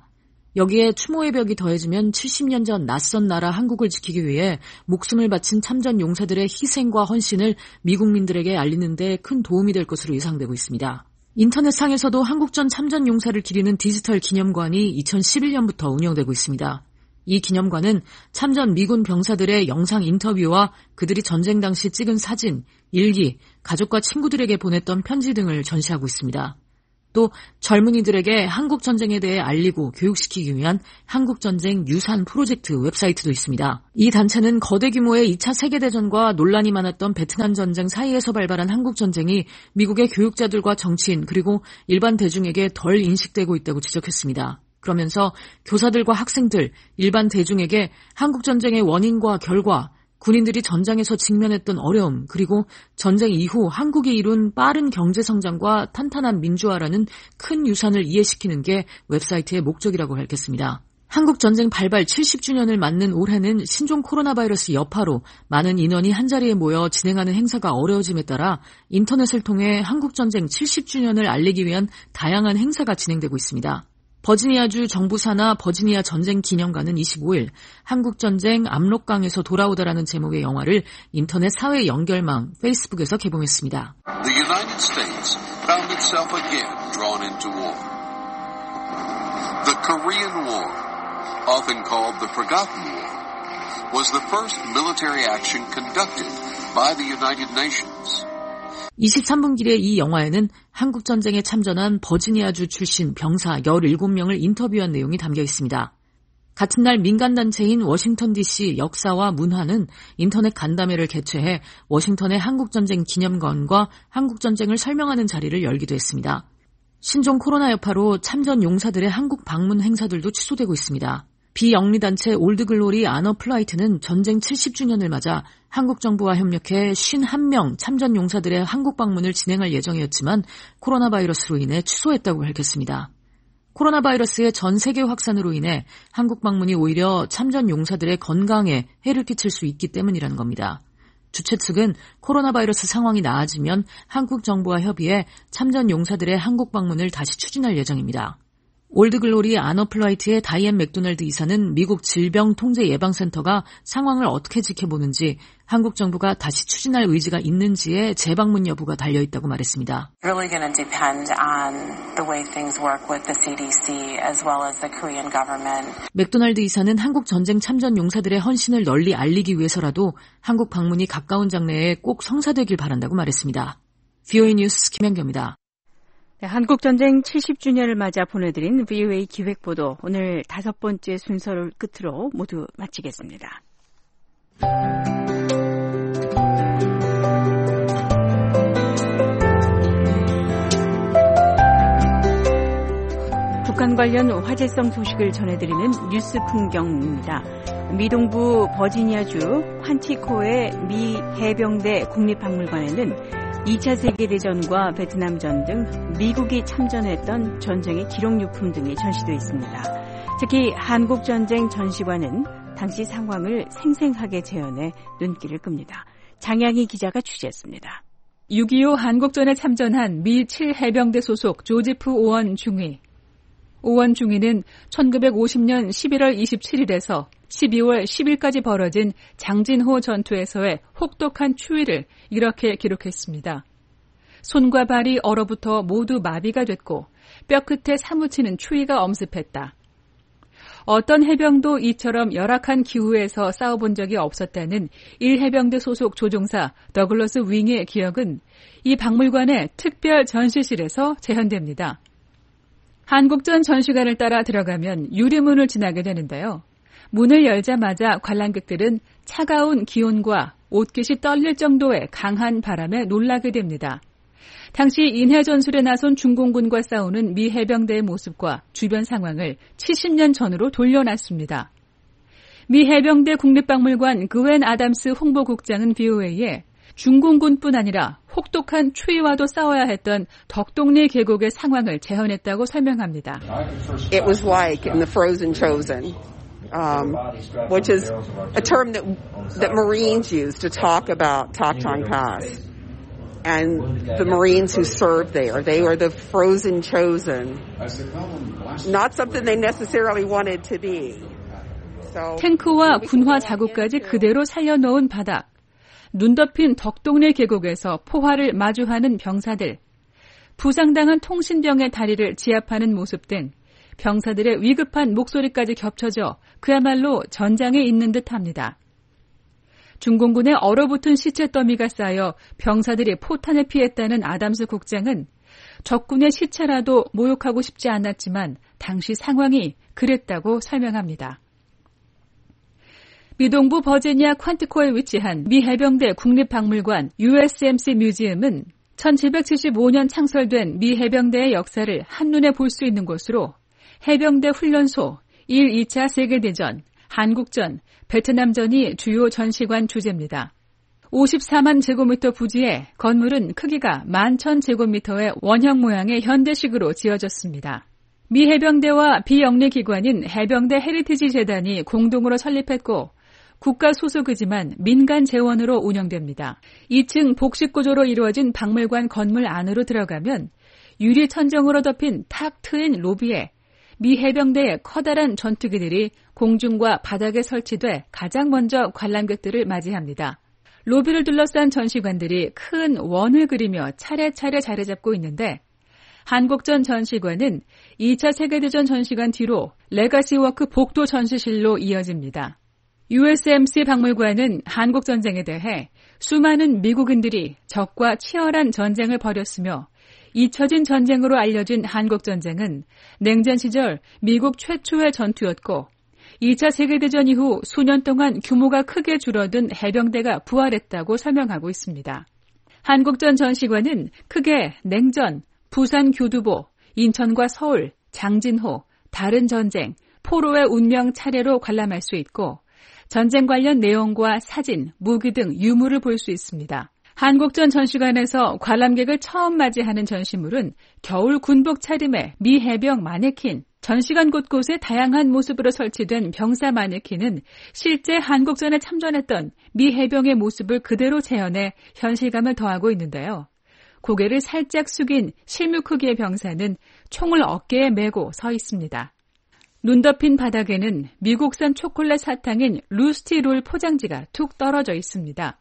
여기에 추모의 벽이 더해지면 칠십 년 전 낯선 나라 한국을 지키기 위해 목숨을 바친 참전 용사들의 희생과 헌신을 미국민들에게 알리는 데 큰 도움이 될 것으로 예상되고 있습니다. 인터넷상에서도 한국전 참전 용사를 기리는 디지털 기념관이 이천십일 년부터 운영되고 있습니다. 이 기념관은 참전 미군 병사들의 영상 인터뷰와 그들이 전쟁 당시 찍은 사진, 일기, 가족과 친구들에게 보냈던 편지 등을 전시하고 있습니다. 또 젊은이들에게 한국 전쟁에 대해 알리고 교육시키기 위한 한국전쟁 유산 프로젝트 웹사이트도 있습니다. 이 단체는 거대 규모의 이 차 세계대전과 논란이 많았던 베트남 전쟁 사이에서 발발한 한국전쟁이 미국의 교육자들과 정치인 그리고 일반 대중에게 덜 인식되고 있다고 지적했습니다. 그러면서 교사들과 학생들, 일반 대중에게 한국전쟁의 원인과 결과, 군인들이 전장에서 직면했던 어려움, 그리고 전쟁 이후 한국이 이룬 빠른 경제성장과 탄탄한 민주화라는 큰 유산을 이해시키는 게 웹사이트의 목적이라고 밝혔습니다. 한국전쟁 발발 칠십 주년을 맞는 올해는 신종 코로나 바이러스 여파로 많은 인원이 한자리에 모여 진행하는 행사가 어려워짐에 따라 인터넷을 통해 한국전쟁 칠십 주년을 알리기 위한 다양한 행사가 진행되고 있습니다. 버지니아주 정부사나 버지니아 전쟁 기념관은 이십오 일 한국전쟁 압록강에서 돌아오다라는 제목의 영화를 인터넷 사회 연결망 페이스북에서 개봉했습니다. The United States found itself again drawn into war. The Korean War, often called the Forgotten War, was the first military action conducted by the United Nations. 이십삼 분 길의 이 영화에는 한국전쟁에 참전한 버지니아주 출신 병사 열일곱 명을 인터뷰한 내용이 담겨 있습니다. 같은 날 민간단체인 워싱턴 디씨 역사와 문화는 인터넷 간담회를 개최해 워싱턴의 한국전쟁 기념관과 한국전쟁을 설명하는 자리를 열기도 했습니다. 신종 코로나 여파로 참전 용사들의 한국 방문 행사들도 취소되고 있습니다. 비영리단체 올드글로리 아너플라이트는 전쟁 칠십 주년을 맞아 한국 정부와 협력해 오십일 명 참전 용사들의 한국 방문을 진행할 예정이었지만 코로나 바이러스로 인해 취소했다고 밝혔습니다. 코로나 바이러스의 전 세계 확산으로 인해 한국 방문이 오히려 참전 용사들의 건강에 해를 끼칠 수 있기 때문이라는 겁니다. 주최 측은 코로나 바이러스 상황이 나아지면 한국 정부와 협의해 참전 용사들의 한국 방문을 다시 추진할 예정입니다. 올드글로리 아너플라이트의 다이앤 맥도날드 이사는 미국 질병통제예방센터가 상황을 어떻게 지켜보는지 한국 정부가 다시 추진할 의지가 있는지에 재방문 여부가 달려있다고 말했습니다. Really going to depend on the way things work with the 씨디씨 as well as the Korean government. 맥도날드 이사는 한국 전쟁 참전 용사들의 헌신을 널리 알리기 위해서라도 한국 방문이 가까운 장래에 꼭 성사되길 바란다고 말했습니다. 브이오에이 뉴스 김현경입니다. 네, 한국전쟁 칠십 주년을 맞아 보내드린 브이오에이 기획보도 오늘 다섯 번째 순서를 끝으로 모두 마치겠습니다. 북한 관련 화제성 소식을 전해드리는 뉴스 풍경입니다. 미동부 버지니아주 환티코의 미 해병대 국립박물관에는 이 차 세계대전과 베트남전 등 미국이 참전했던 전쟁의 기록유품 등이 전시되어 있습니다. 특히 한국전쟁 전시관은 당시 상황을 생생하게 재현해 눈길을 끕니다. 장양희 기자가 취재했습니다. 육이오 한국전에 참전한 미 칠 해병대 소속 조지프 오원 중위. 오원 중위는 천구백오십 년 십일월 이십칠일에서 십이월 십일까지 벌어진 장진호 전투에서의 혹독한 추위를 이렇게 기록했습니다. 손과 발이 얼어붙어 모두 마비가 됐고 뼈끝에 사무치는 추위가 엄습했다. 어떤 해병도 이처럼 열악한 기후에서 싸워본 적이 없었다는 일 해병대 소속 조종사 더글러스 윙의 기억은 이 박물관의 특별 전시실에서 재현됩니다. 한국전 전시관을 따라 들어가면 유리문을 지나게 되는데요. 문을 열자마자 관람객들은 차가운 기온과 옷깃이 떨릴 정도의 강한 바람에 놀라게 됩니다. 당시 인해전술에 나선 중공군과 싸우는 미 해병대의 모습과 주변 상황을 칠십 년 전으로 돌려놨습니다. 미 해병대 국립박물관 그웬 아담스 홍보국장은 브이오에이에 중공군뿐 아니라 혹독한 추위와도 싸워야 했던 덕동리 계곡의 상황을 재현했다고 설명합니다. It was like in the Frozen Chosen, um, which is a term that that Marines use to talk about Tacton Pass. and the Marines who served there. They were the frozen chosen. Not something they necessarily wanted to be. So, 탱크와 군화 자국까지 그대로 살려놓은 바닥. 눈 덮인 덕동네 계곡에서 포화를 마주하는 병사들. 부상당한 통신병의 다리를 지압하는 모습 등 병사들의 위급한 목소리까지 겹쳐져 그야말로 전장에 있는 듯합니다. 중공군의 얼어붙은 시체 더미가 쌓여 병사들이 포탄을 피했다는 아담스 국장은 적군의 시체라도 모욕하고 싶지 않았지만 당시 상황이 그랬다고 설명합니다. 미동부 버지니아 퀀티코에 위치한 미 해병대 국립박물관 유에스엠씨 뮤지엄은 천칠백칠십오 년 창설된 미 해병대의 역사를 한눈에 볼 수 있는 곳으로 해병대 훈련소, 일, 이 차 세계대전, 한국전, 베트남전이 주요 전시관 주제입니다. 오십사만 제곱미터 부지에 건물은 크기가 만 천 제곱미터의 원형 모양의 현대식으로 지어졌습니다. 미 해병대와 비영리기관인 해병대 헤리티지 재단이 공동으로 설립했고 국가 소속이지만 민간 재원으로 운영됩니다. 이 층 복식구조로 이루어진 박물관 건물 안으로 들어가면 유리 천정으로 덮인 탁 트인 로비에 미 해병대의 커다란 전투기들이 공중과 바닥에 설치돼 가장 먼저 관람객들을 맞이합니다. 로비를 둘러싼 전시관들이 큰 원을 그리며 차례차례 자리 잡고 있는데 한국전 전시관은 이 차 세계대전 전시관 뒤로 레가시워크 복도 전시실로 이어집니다. 유에스엠씨 박물관은 한국전쟁에 대해 수많은 미국인들이 적과 치열한 전쟁을 벌였으며 잊혀진 전쟁으로 알려진 한국전쟁은 냉전 시절 미국 최초의 전투였고 이 차 세계대전 이후 수년 동안 규모가 크게 줄어든 해병대가 부활했다고 설명하고 있습니다. 한국전 전시관은 크게 냉전, 부산 교두보, 인천과 서울, 장진호, 다른 전쟁, 포로의 운명 차례로 관람할 수 있고 전쟁 관련 내용과 사진, 무기 등 유물을 볼 수 있습니다. 한국전 전시관에서 관람객을 처음 맞이하는 전시물은 겨울 군복 차림의 미 해병 마네킹. 전시관 곳곳에 다양한 모습으로 설치된 병사 마네킹은 실제 한국전에 참전했던 미 해병의 모습을 그대로 재현해 현실감을 더하고 있는데요. 고개를 살짝 숙인 실무 크기의 병사는 총을 어깨에 메고 서 있습니다. 눈 덮인 바닥에는 미국산 초콜릿 사탕인 루스티롤 포장지가 툭 떨어져 있습니다.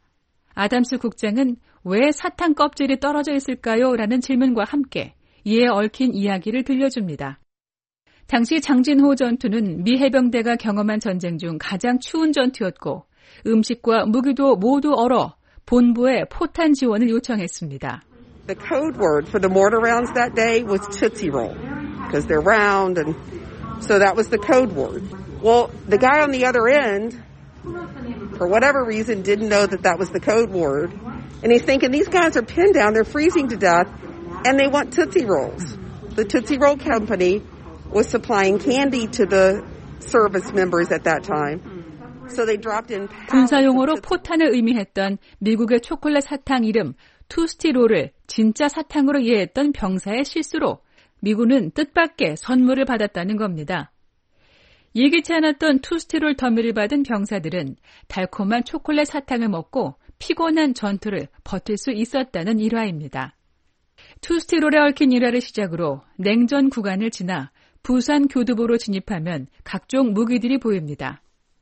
아담스 국장은 왜 사탕 껍질이 떨어져 있을까요? 라는 질문과 함께 이에 얽힌 이야기를 들려줍니다. 당시 장진호 전투는 미 해병대가 경험한 전쟁 중 가장 추운 전투였고 음식과 무기도 모두 얼어 본부에 포탄 지원을 요청했습니다. The code word for the mortar rounds that day was Tootsie Roll because they're round and so that was the code word. Well, the guy on the other end for whatever reason didn't know that that was the code word and he's thinking these guys are pinned down, they're freezing to death and they want Tootsie Rolls. The Tootsie Roll company was supplying candy to the service members at that time. So they dropped in 군사용어로 포탄을 의미했던 미국의 초콜릿 사탕 이름 투스티롤을 진짜 사탕으로 이해했던 병사의 실수로 미군은 뜻밖의 선물을 받았다는 겁니다. 예기치 않았던 투스티롤 더미를 받은 병사들은 달콤한 초콜릿 사탕을 먹고 피곤한 전투를 버틸 수 있었다는 일화입니다. 투스티롤에 얽힌 일화를 시작으로 냉전 구간을 지나 부산 교두보로 진입하면 각종 무기들이 보입니다.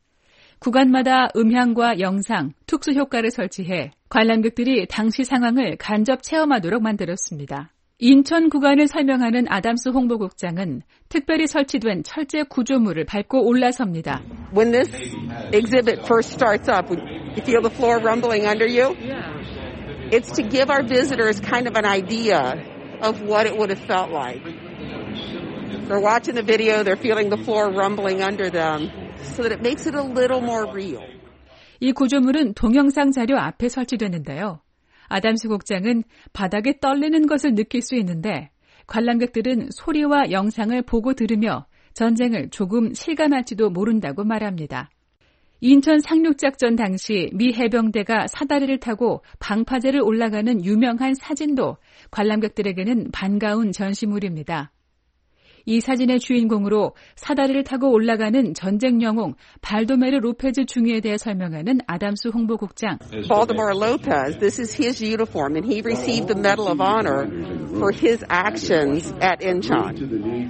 구간마다 음향과 영상, 특수 효과를 설치해 관람객들이 당시 상황을 간접 체험하도록 만들었습니다. 인천 구간을 설명하는 아담스 홍보국장은 특별히 설치된 철제 구조물을 밟고 올라섭니다. When this exhibit first starts up, you feel the floor rumbling under you? It's to give our visitors kind of an idea of what it would have felt like. They're watching the video, they're feeling the floor rumbling under them, so that it makes it a little more real. 이 구조물은 동영상 자료 앞에 설치되는데요. 아담스 국장은 바닥에 떨리는 것을 느낄 수 있는데 관람객들은 소리와 영상을 보고 들으며 전쟁을 조금 실감할지도 모른다고 말합니다. 인천 상륙작전 당시 미 해병대가 사다리를 타고 방파제를 올라가는 유명한 사진도 관람객들에게는 반가운 전시물입니다. 이 사진의 주인공으로 사다리를 타고 올라가는 전쟁 영웅 발도메르 로페즈 중위에 대해 설명하는 아담스 홍보국장. Baldomero Lopez, this is his uniform, and he received the Medal of Honor for his actions at Incheon.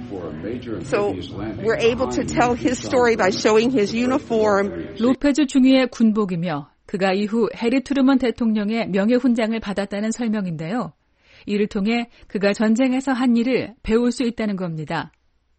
So we're able to tell his story by showing his uniform. 로페즈 중위의 군복이며 그가 이후 해리 트루먼 대통령의 명예훈장을 받았다는 설명인데요. 이를 통해 그가 전쟁에서 한 일을 배울 수 있다는 겁니다.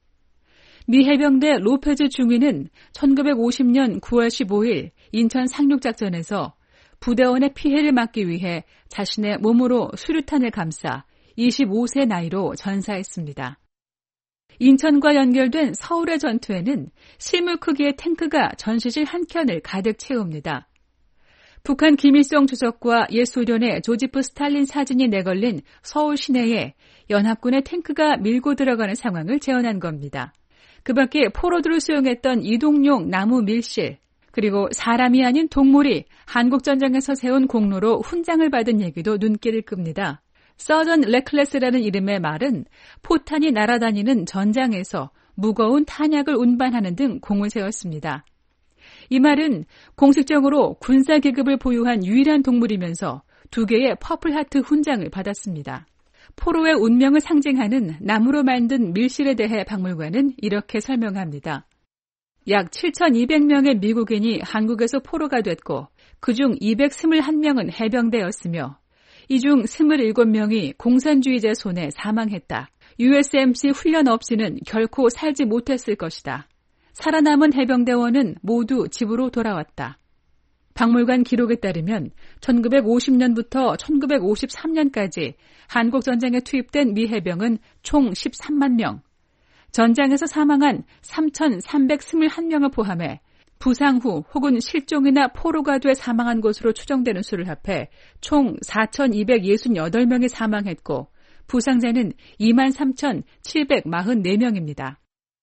미 해병대 로페즈 중위는 천구백오십 년 구월 십오일 인천 상륙작전에서 부대원의 피해를 막기 위해 자신의 몸으로 수류탄을 감싸 이십오 세 나이로 전사했습니다. 인천과 연결된 서울의 전투에는 실물 크기의 탱크가 전시실 한 켠을 가득 채웁니다. 북한 김일성 주석과 옛 소련의 조지프 스탈린 사진이 내걸린 서울 시내에 연합군의 탱크가 밀고 들어가는 상황을 재현한 겁니다. 그 밖에 포로들을 수용했던 이동용 나무 밀실, 그리고 사람이 아닌 동물이 한국전쟁에서 세운 공로로 훈장을 받은 얘기도 눈길을 끕니다. 서전 레클레스라는 이름의 말은 포탄이 날아다니는 전장에서 무거운 탄약을 운반하는 등 공을 세웠습니다. 이 말은 공식적으로 군사 계급을 보유한 유일한 동물이면서 두 개의 퍼플하트 훈장을 받았습니다. 포로의 운명을 상징하는 나무로 만든 밀실에 대해 박물관은 이렇게 설명합니다. 약 칠천이백 명의 미국인이 한국에서 포로가 됐고 그중 이백이십일 명은 해병대였으며 이 중 이십칠 명이 공산주의자 손에 사망했다. 유에스엠씨 훈련 없이는 결코 살지 못했을 것이다. 살아남은 해병대원은 모두 집으로 돌아왔다. 박물관 기록에 따르면 천구백오십 년부터 천구백오십삼 년까지 한국전쟁에 투입된 미 해병은 총 십삼만 명, 전장에서 사망한 삼천삼백이십일 명을 포함해 부상 후 혹은 실종이나 포로가 돼 사망한 것으로 추정되는 수를 합해 총 사천이백육십팔 명이 사망했고 부상자는 이만 삼천칠백사십사 명입니다.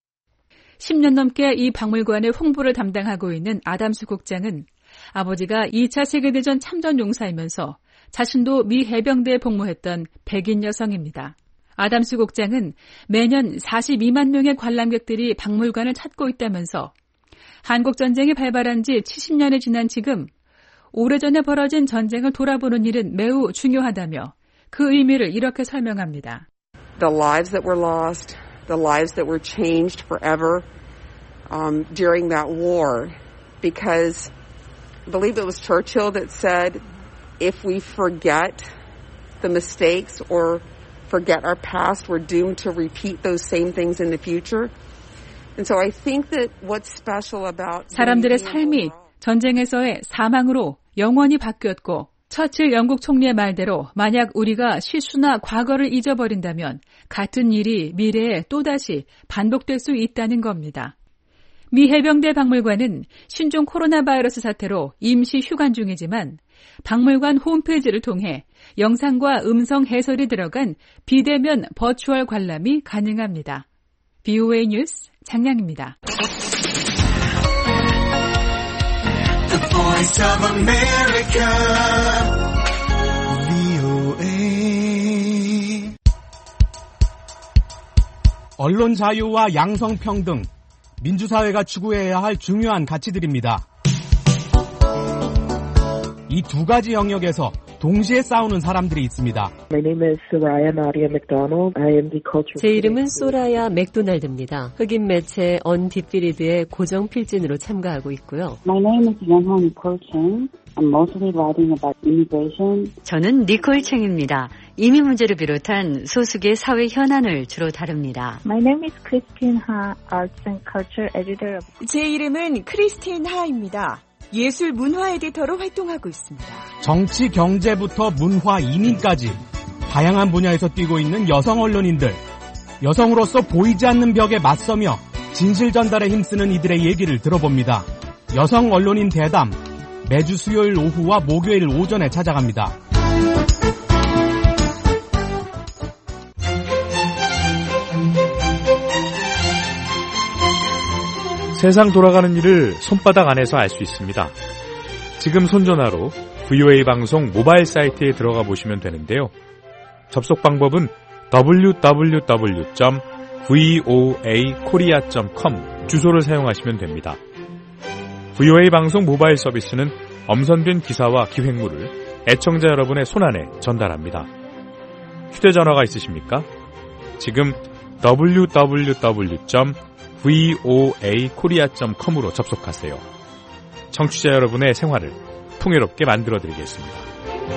십 년 넘게 이 박물관의 홍보를 담당하고 있는 아담스 국장은 아버지가 이 차 세계대전 참전 용사이면서 자신도 미 해병대에 복무했던 백인 여성입니다. 아담스 국장은 매년 사십이만 명의 관람객들이 박물관을 찾고 있다면서 한국전쟁이 발발한 지 칠십 년이 지난 지금 오래전에 벌어진 전쟁을 돌아보는 일은 매우 중요하다며 그 의미를 이렇게 설명합니다. The lives that were lost, the lives that were changed forever um, during that war, because I believe it was Churchill that said, if we forget the mistakes or forget our past, we're doomed to repeat those same things in the future. And so I think that what's special about 사람들의 삶이 전쟁에서의 사망으로 영원히 바뀌었고 처칠 영국 총리의 말대로 만약 우리가 실수나 과거를 잊어버린다면 같은 일이 미래에 또다시 반복될 수 있다는 겁니다. 미 해병대 박물관은 신종 코로나 바이러스 사태로 임시 휴관 중이지만 박물관 홈페이지를 통해 영상과 음성 해설이 들어간 비대면 버추얼 관람이 가능합니다. 브이오에이 뉴스 장량입니다. The Voice of America, 브이오에이. 언론 자유와 양성평등, 민주사회가 추구해야 할 중요한 가치들입니다. 이 두 가지 영역에서 동시에 싸우는 사람들이 있습니다. My name is Soraya Nadia McDonald. I am the culture. 제 이름은 소라야 맥도날드입니다. 흑인 매체 언디피리드의 고정 필진으로 참가하고 있고요. My name is Young Nicole Chang. I'm mostly writing about immigration. 저는 니콜 챙입니다. 이민 문제를 비롯한 소수의 사회 현안을 주로 다룹니다. My name is Christine Ha, Arts and Culture Editor. 제 이름은 크리스틴 하입니다. 예술 문화 에디터로 활동하고 있습니다. 정치, 경제부터 문화, 이민까지 다양한 분야에서 뛰고 있는 여성 언론인들, 여성으로서 보이지 않는 벽에 맞서며 진실 전달에 힘쓰는 이들의 얘기를 들어봅니다. 여성 언론인 대담, 매주 수요일 오후와 목요일 오전에 찾아갑니다. 세상 돌아가는 일을 손바닥 안에서 알 수 있습니다. 지금 손전화로 브이오에이 방송 모바일 사이트에 들어가 보시면 되는데요. 접속 방법은 더블유 더블유 더블유 점 브이오에이 코리아 닷 컴 주소를 사용하시면 됩니다. 브이오에이 방송 모바일 서비스는 엄선된 기사와 기획물을 애청자 여러분의 손안에 전달합니다. 휴대전화가 있으십니까? 지금 더블유 더블유 더블유 점 브이오에이 코리아 닷 컴으로 접속하세요. 청취자 여러분의 생활을 풍요롭게 만들어드리겠습니다.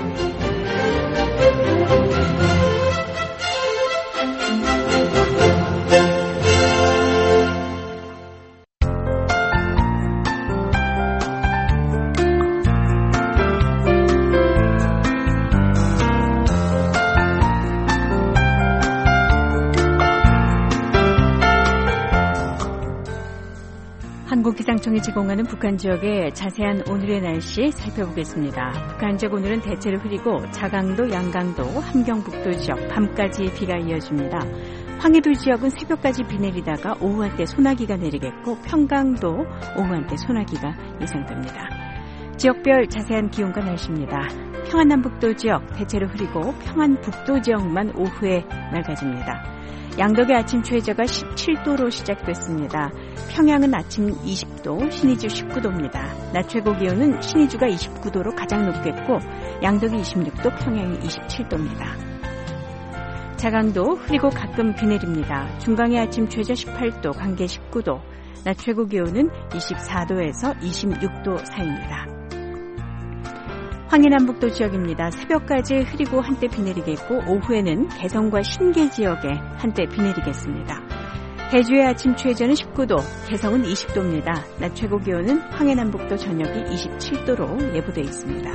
한국기상청이 제공하는 북한 지역의 자세한 오늘의 날씨 살펴보겠습니다. 북한 지역 오늘은 대체로 흐리고 자강도, 양강도, 함경북도 지역 밤까지 비가 이어집니다. 황해도 지역은 새벽까지 비 내리다가 오후 한때 소나기가 내리겠고 평강도 오후 한때 소나기가 예상됩니다. 지역별 자세한 기온과 날씨입니다. 평안남북도 지역 대체로 흐리고 평안북도 지역만 오후에 맑아집니다. 양덕의 아침 최저가 십칠 도로 시작됐습니다. 평양은 아침 이십 도, 신의주 십구 도입니다. 낮 최고 기온은 신의주가 이십구 도로 가장 높겠고 양덕이 이십육 도, 평양이 이십칠 도입니다. 자강도 흐리고 가끔 비 내립니다. 중강의 아침 최저 십팔 도, 강계 십구 도, 낮 최고 기온은 이십사 도에서 이십육 도 사이입니다. 황해남북도 지역입니다. 새벽까지 흐리고 한때 비 내리겠고 오후에는 개성과 신계 지역에 한때 비 내리겠습니다. 대주의 아침 최저는 십구 도, 개성은 이십 도입니다. 낮 최고 기온은 황해남북도 저녁이 이십칠 도로 예보되어 있습니다.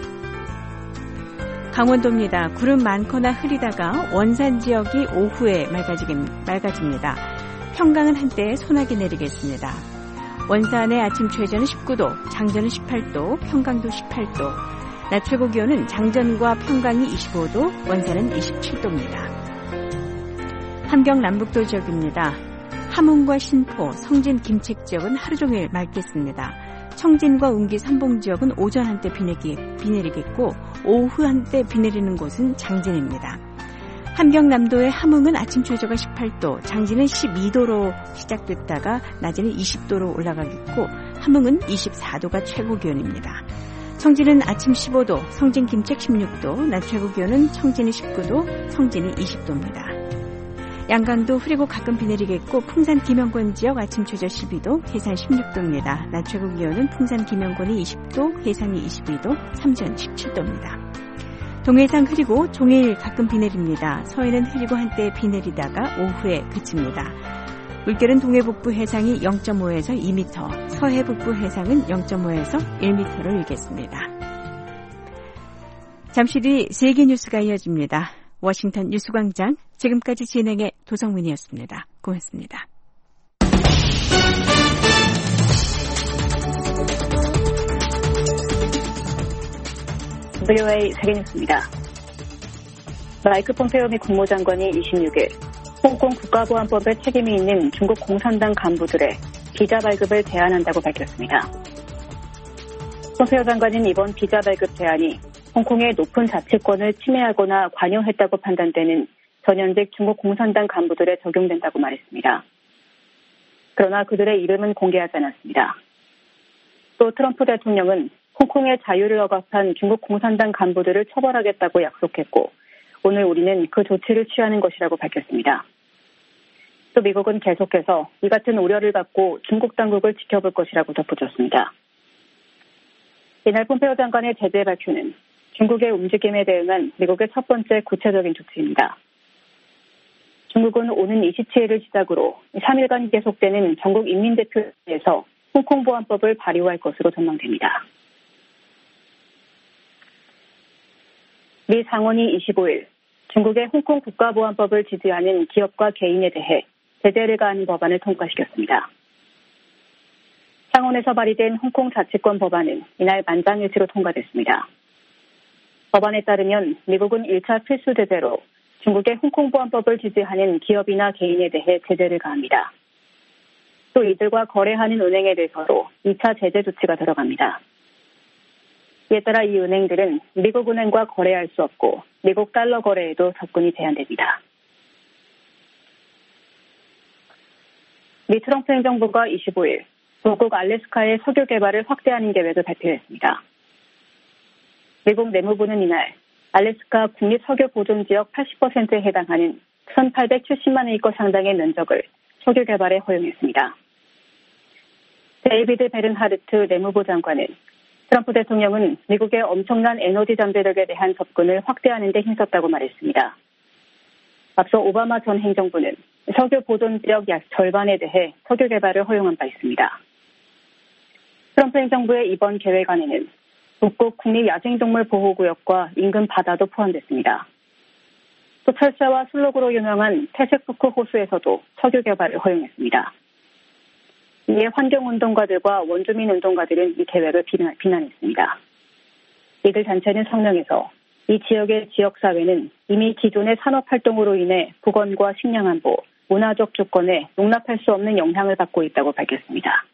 강원도입니다. 구름 많거나 흐리다가 원산 지역이 오후에 맑아집니다. 평강은 한때 소나기 내리겠습니다. 원산의 아침 최저는 십구 도, 장전은 십팔 도, 평강도 십팔 도, 낮 최고 기온은 장전과 평강이 이십오 도, 원산은 이십칠 도입니다. 함경 남북도 지역입니다. 함흥과 신포, 성진, 김책 지역은 하루 종일 맑겠습니다. 청진과 운기, 삼봉 지역은 오전 한때 비, 내기, 비 내리겠고 오후 한때 비 내리는 곳은 장진입니다. 함경남도의 함흥은 아침 최저가 십팔 도, 장진은 십이 도로 시작됐다가 낮에는 이십 도로 올라가겠고 함흥은 이십사 도가 최고 기온입니다. 청진은 아침 십오 도, 성진 김책 십육 도, 낮 최고 기온은 청진이 십구 도, 성진이 이십 도입니다. 양강도 흐리고 가끔 비 내리겠고 풍산 김영권 지역 아침 최저 십이 도, 해산 십육 도입니다. 낮 최고 기온은 풍산 김영권이 이십 도, 해산이 이십이 도, 삼전 십칠 도입니다. 동해상 흐리고 종일 가끔 비 내립니다. 서해는 흐리고 한때 비 내리다가 오후에 그칩니다. 물결은 동해북부 해상이 영 점 오에서 이 미터, 서해북부 해상은 영 점 오에서 일 미터를 일겠습니다. 잠시 뒤 세계 뉴스가 이어집니다. 워싱턴 뉴스광장, 지금까지 진행의 도성문이었습니다. 고맙습니다. 브이오에이 세계뉴스입니다. 마이크 폼페오 미 국무장관이 이십육 일 홍콩 국가보안법에 책임이 있는 중국 공산당 간부들의 비자 발급을 제한한다고 밝혔습니다. 폼페오 장관은 이번 비자 발급 제한이 홍콩의 높은 자치권을 침해하거나 관여했다고 판단되는 전현직 중국 공산당 간부들에 적용된다고 말했습니다. 그러나 그들의 이름은 공개하지 않았습니다. 또 트럼프 대통령은 홍콩의 자유를 억압한 중국 공산당 간부들을 처벌하겠다고 약속했고 오늘 우리는 그 조치를 취하는 것이라고 밝혔습니다. 또 미국은 계속해서 이 같은 우려를 갖고 중국 당국을 지켜볼 것이라고 덧붙였습니다. 이날 폼페오 장관의 제재 발표는 중국의 움직임에 대응한 미국의 첫 번째 구체적인 조치입니다. 중국은 오는 이십칠 일을 시작으로 삼 일간 계속되는 전국 인민대표회에서 홍콩보안법을 발의할 것으로 전망됩니다. 미 상원이 이십오 일 중국의 홍콩 국가보안법을 지지하는 기업과 개인에 대해 제재를 가하는 법안을 통과시켰습니다. 상원에서 발의된 홍콩 자치권 법안은 이날 만장일치로 통과됐습니다. 법안에 따르면 미국은 일 차 필수 제재로 중국의 홍콩보안법을 지지하는 기업이나 개인에 대해 제재를 가합니다. 또 이들과 거래하는 은행에 대해서도 이 차 제재 조치가 들어갑니다. 이에 따라 이 은행들은 미국 은행과 거래할 수 없고 미국 달러 거래에도 접근이 제한됩니다. 미 트럼프 행정부가 이십오일 북극 알래스카의 석유 개발을 확대하는 계획을 발표했습니다. 미국 내무부는 이날 알래스카 국립석유보존지역 팔십 퍼센트에 해당하는 천팔백칠십만 에이커 상당의 면적을 석유 개발에 허용했습니다. 데이비드 베른하르트 내무부 장관은 트럼프 대통령은 미국의 엄청난 에너지 잠재력에 대한 접근을 확대하는 데 힘썼다고 말했습니다. 앞서 오바마 전 행정부는 석유 보존 지역 약 절반에 대해 석유 개발을 허용한 바 있습니다. 트럼프 행정부의 이번 계획안에는 북극 국립야생동물 보호구역과 인근 바다도 포함됐습니다. 또 철새와 슬로그로 유명한 태색푸크 호수에서도 석유 개발을 허용했습니다. 이에 환경운동가들과 원주민운동가들은 이 계획을 비난, 비난했습니다. 이들 단체는 성명에서 이 지역의 지역사회는 이미 기존의 산업활동으로 인해 보건과 식량안보, 문화적 주권에 용납할 수 없는 영향을 받고 있다고 밝혔습니다.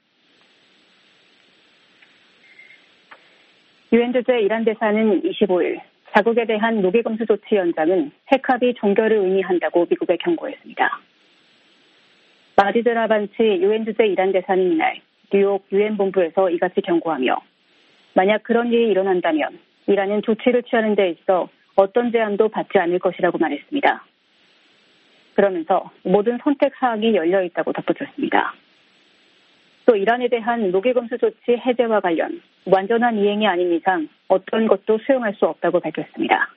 유엔 주재 이란 대사는 이십오일 자국에 대한 무기검수 조치 연장은 핵합의 종결을 의미한다고 미국에 경고했습니다. 마지드 라반치 유엔 주재 이란 대사는 이날 뉴욕 유엔 본부에서 이같이 경고하며 만약 그런 일이 일어난다면 이란은 조치를 취하는 데 있어 어떤 제한도 받지 않을 것이라고 말했습니다. 그러면서 모든 선택 사항이 열려 있다고 덧붙였습니다. 또 이란에 대한 무기검수 조치 해제와 관련 완전한 이행이 아닌 이상 어떤 것도 수용할 수 없다고 밝혔습니다.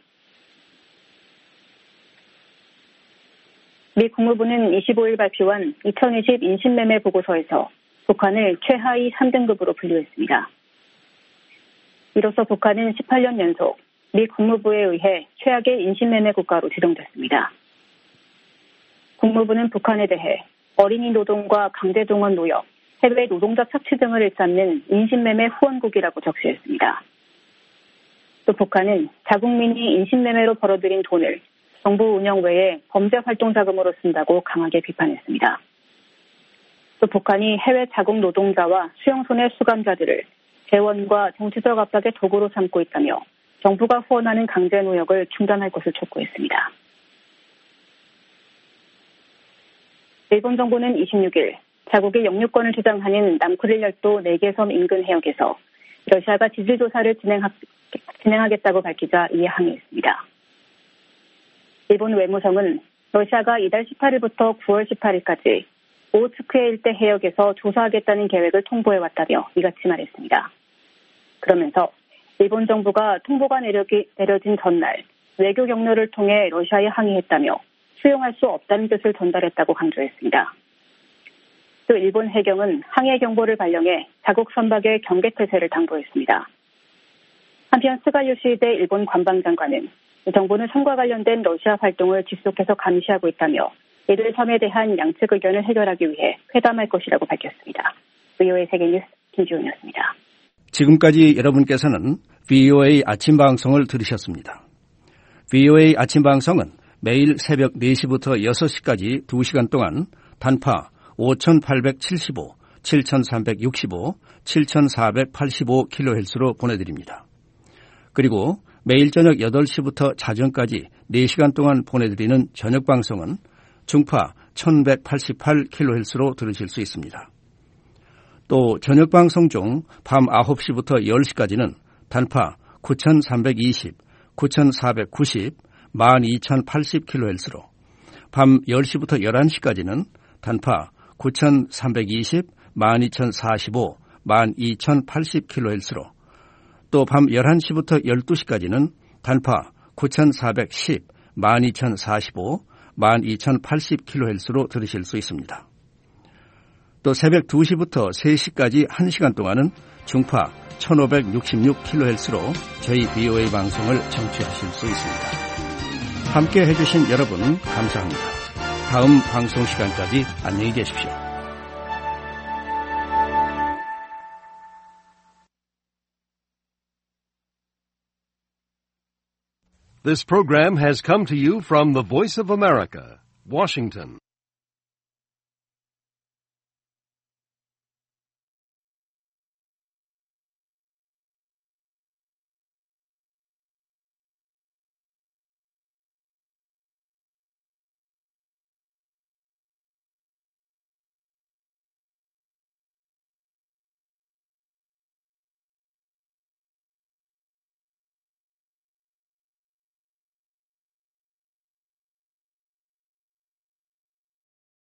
미 국무부는 이십오일 발표한 이천이십 인신매매 보고서에서 북한을 최하위 삼 등급으로 분류했습니다. 이로써 북한은 십팔 년 연속 미 국무부에 의해 최악의 인신매매 국가로 지정됐습니다. 국무부는 북한에 대해 어린이 노동과 강제동원 노역, 해외 노동자 착취 등을 일삼는 인신매매 후원국이라고 적시했습니다. 또 북한은 자국민이 인신매매로 벌어들인 돈을 정부 운영 외에 범죄 활동 자금으로 쓴다고 강하게 비판했습니다. 또 북한이 해외 자국 노동자와 수용소내 수감자들을 재원과 정치적 압박의 도구로 삼고 있다며 정부가 후원하는 강제 노역을 중단할 것을 촉구했습니다. 일본 정부는 이십육일 자국의 영유권을 주장하는 남코릴 열도 네 개 섬 인근 해역에서 러시아가 지질 조사를 진행하, 진행하겠다고 밝히자 이에 항의했습니다. 일본 외무성은 러시아가 이달 십팔일부터 구월 십팔일까지 오호츠크해 일대 해역에서 조사하겠다는 계획을 통보해왔다며 이같이 말했습니다. 그러면서 일본 정부가 통보가 내려기, 내려진 전날 외교 경로를 통해 러시아에 항의했다며 수용할 수 없다는 뜻을 전달했다고 강조했습니다. 또 일본 해경은 항해 경보를 발령해 자국 선박의 경계태세를 당부했습니다. 한편 스가 요시히데 일본 관방장관은 정부는 섬과 관련된 러시아 활동을 지속해서 감시하고 있다며 이들 섬에 대한 양측 의견을 해결하기 위해 회담할 것이라고 밝혔습니다. 브이오에이 세계뉴스 김지훈이었습니다. 지금까지 여러분께서는 브이오에이 아침 방송을 들으셨습니다. 브이오에이 아침 방송은 매일 새벽 네 시부터 여섯 시까지 두 시간 동안 단파 오천팔백칠십오, 칠천삼백육십오, 칠천사백팔십오 킬로헤르츠로 보내드립니다. 그리고 매일 저녁 여덟 시부터 자정까지 네 시간 동안 보내드리는 저녁 방송은 중파 천백팔십팔 킬로헤르츠로 들으실 수 있습니다. 또 저녁 방송 중 밤 아홉 시부터 열 시까지는 단파 구천삼백이십, 구천사백구십, 만 이천팔십 킬로헤르츠로 밤 열 시부터 열한 시까지는 단파 구천삼백이십, 만 이천사십오, 만 이천팔십 킬로헤르츠로 또 밤 열한 시부터 열두 시까지는 단파 구천사백십, 만 이천사십오, 만 이천팔십 킬로헤르츠로 들으실 수 있습니다. 또 새벽 두 시부터 세 시까지 한 시간 동안은 중파 천오백육십육 킬로헤르츠로 저희 브이오에이 방송을 청취하실 수 있습니다. 함께 해주신 여러분 감사합니다. 다음 방송 시간까지 안녕히 계십시오. This program has come to you from the Voice of America, Washington.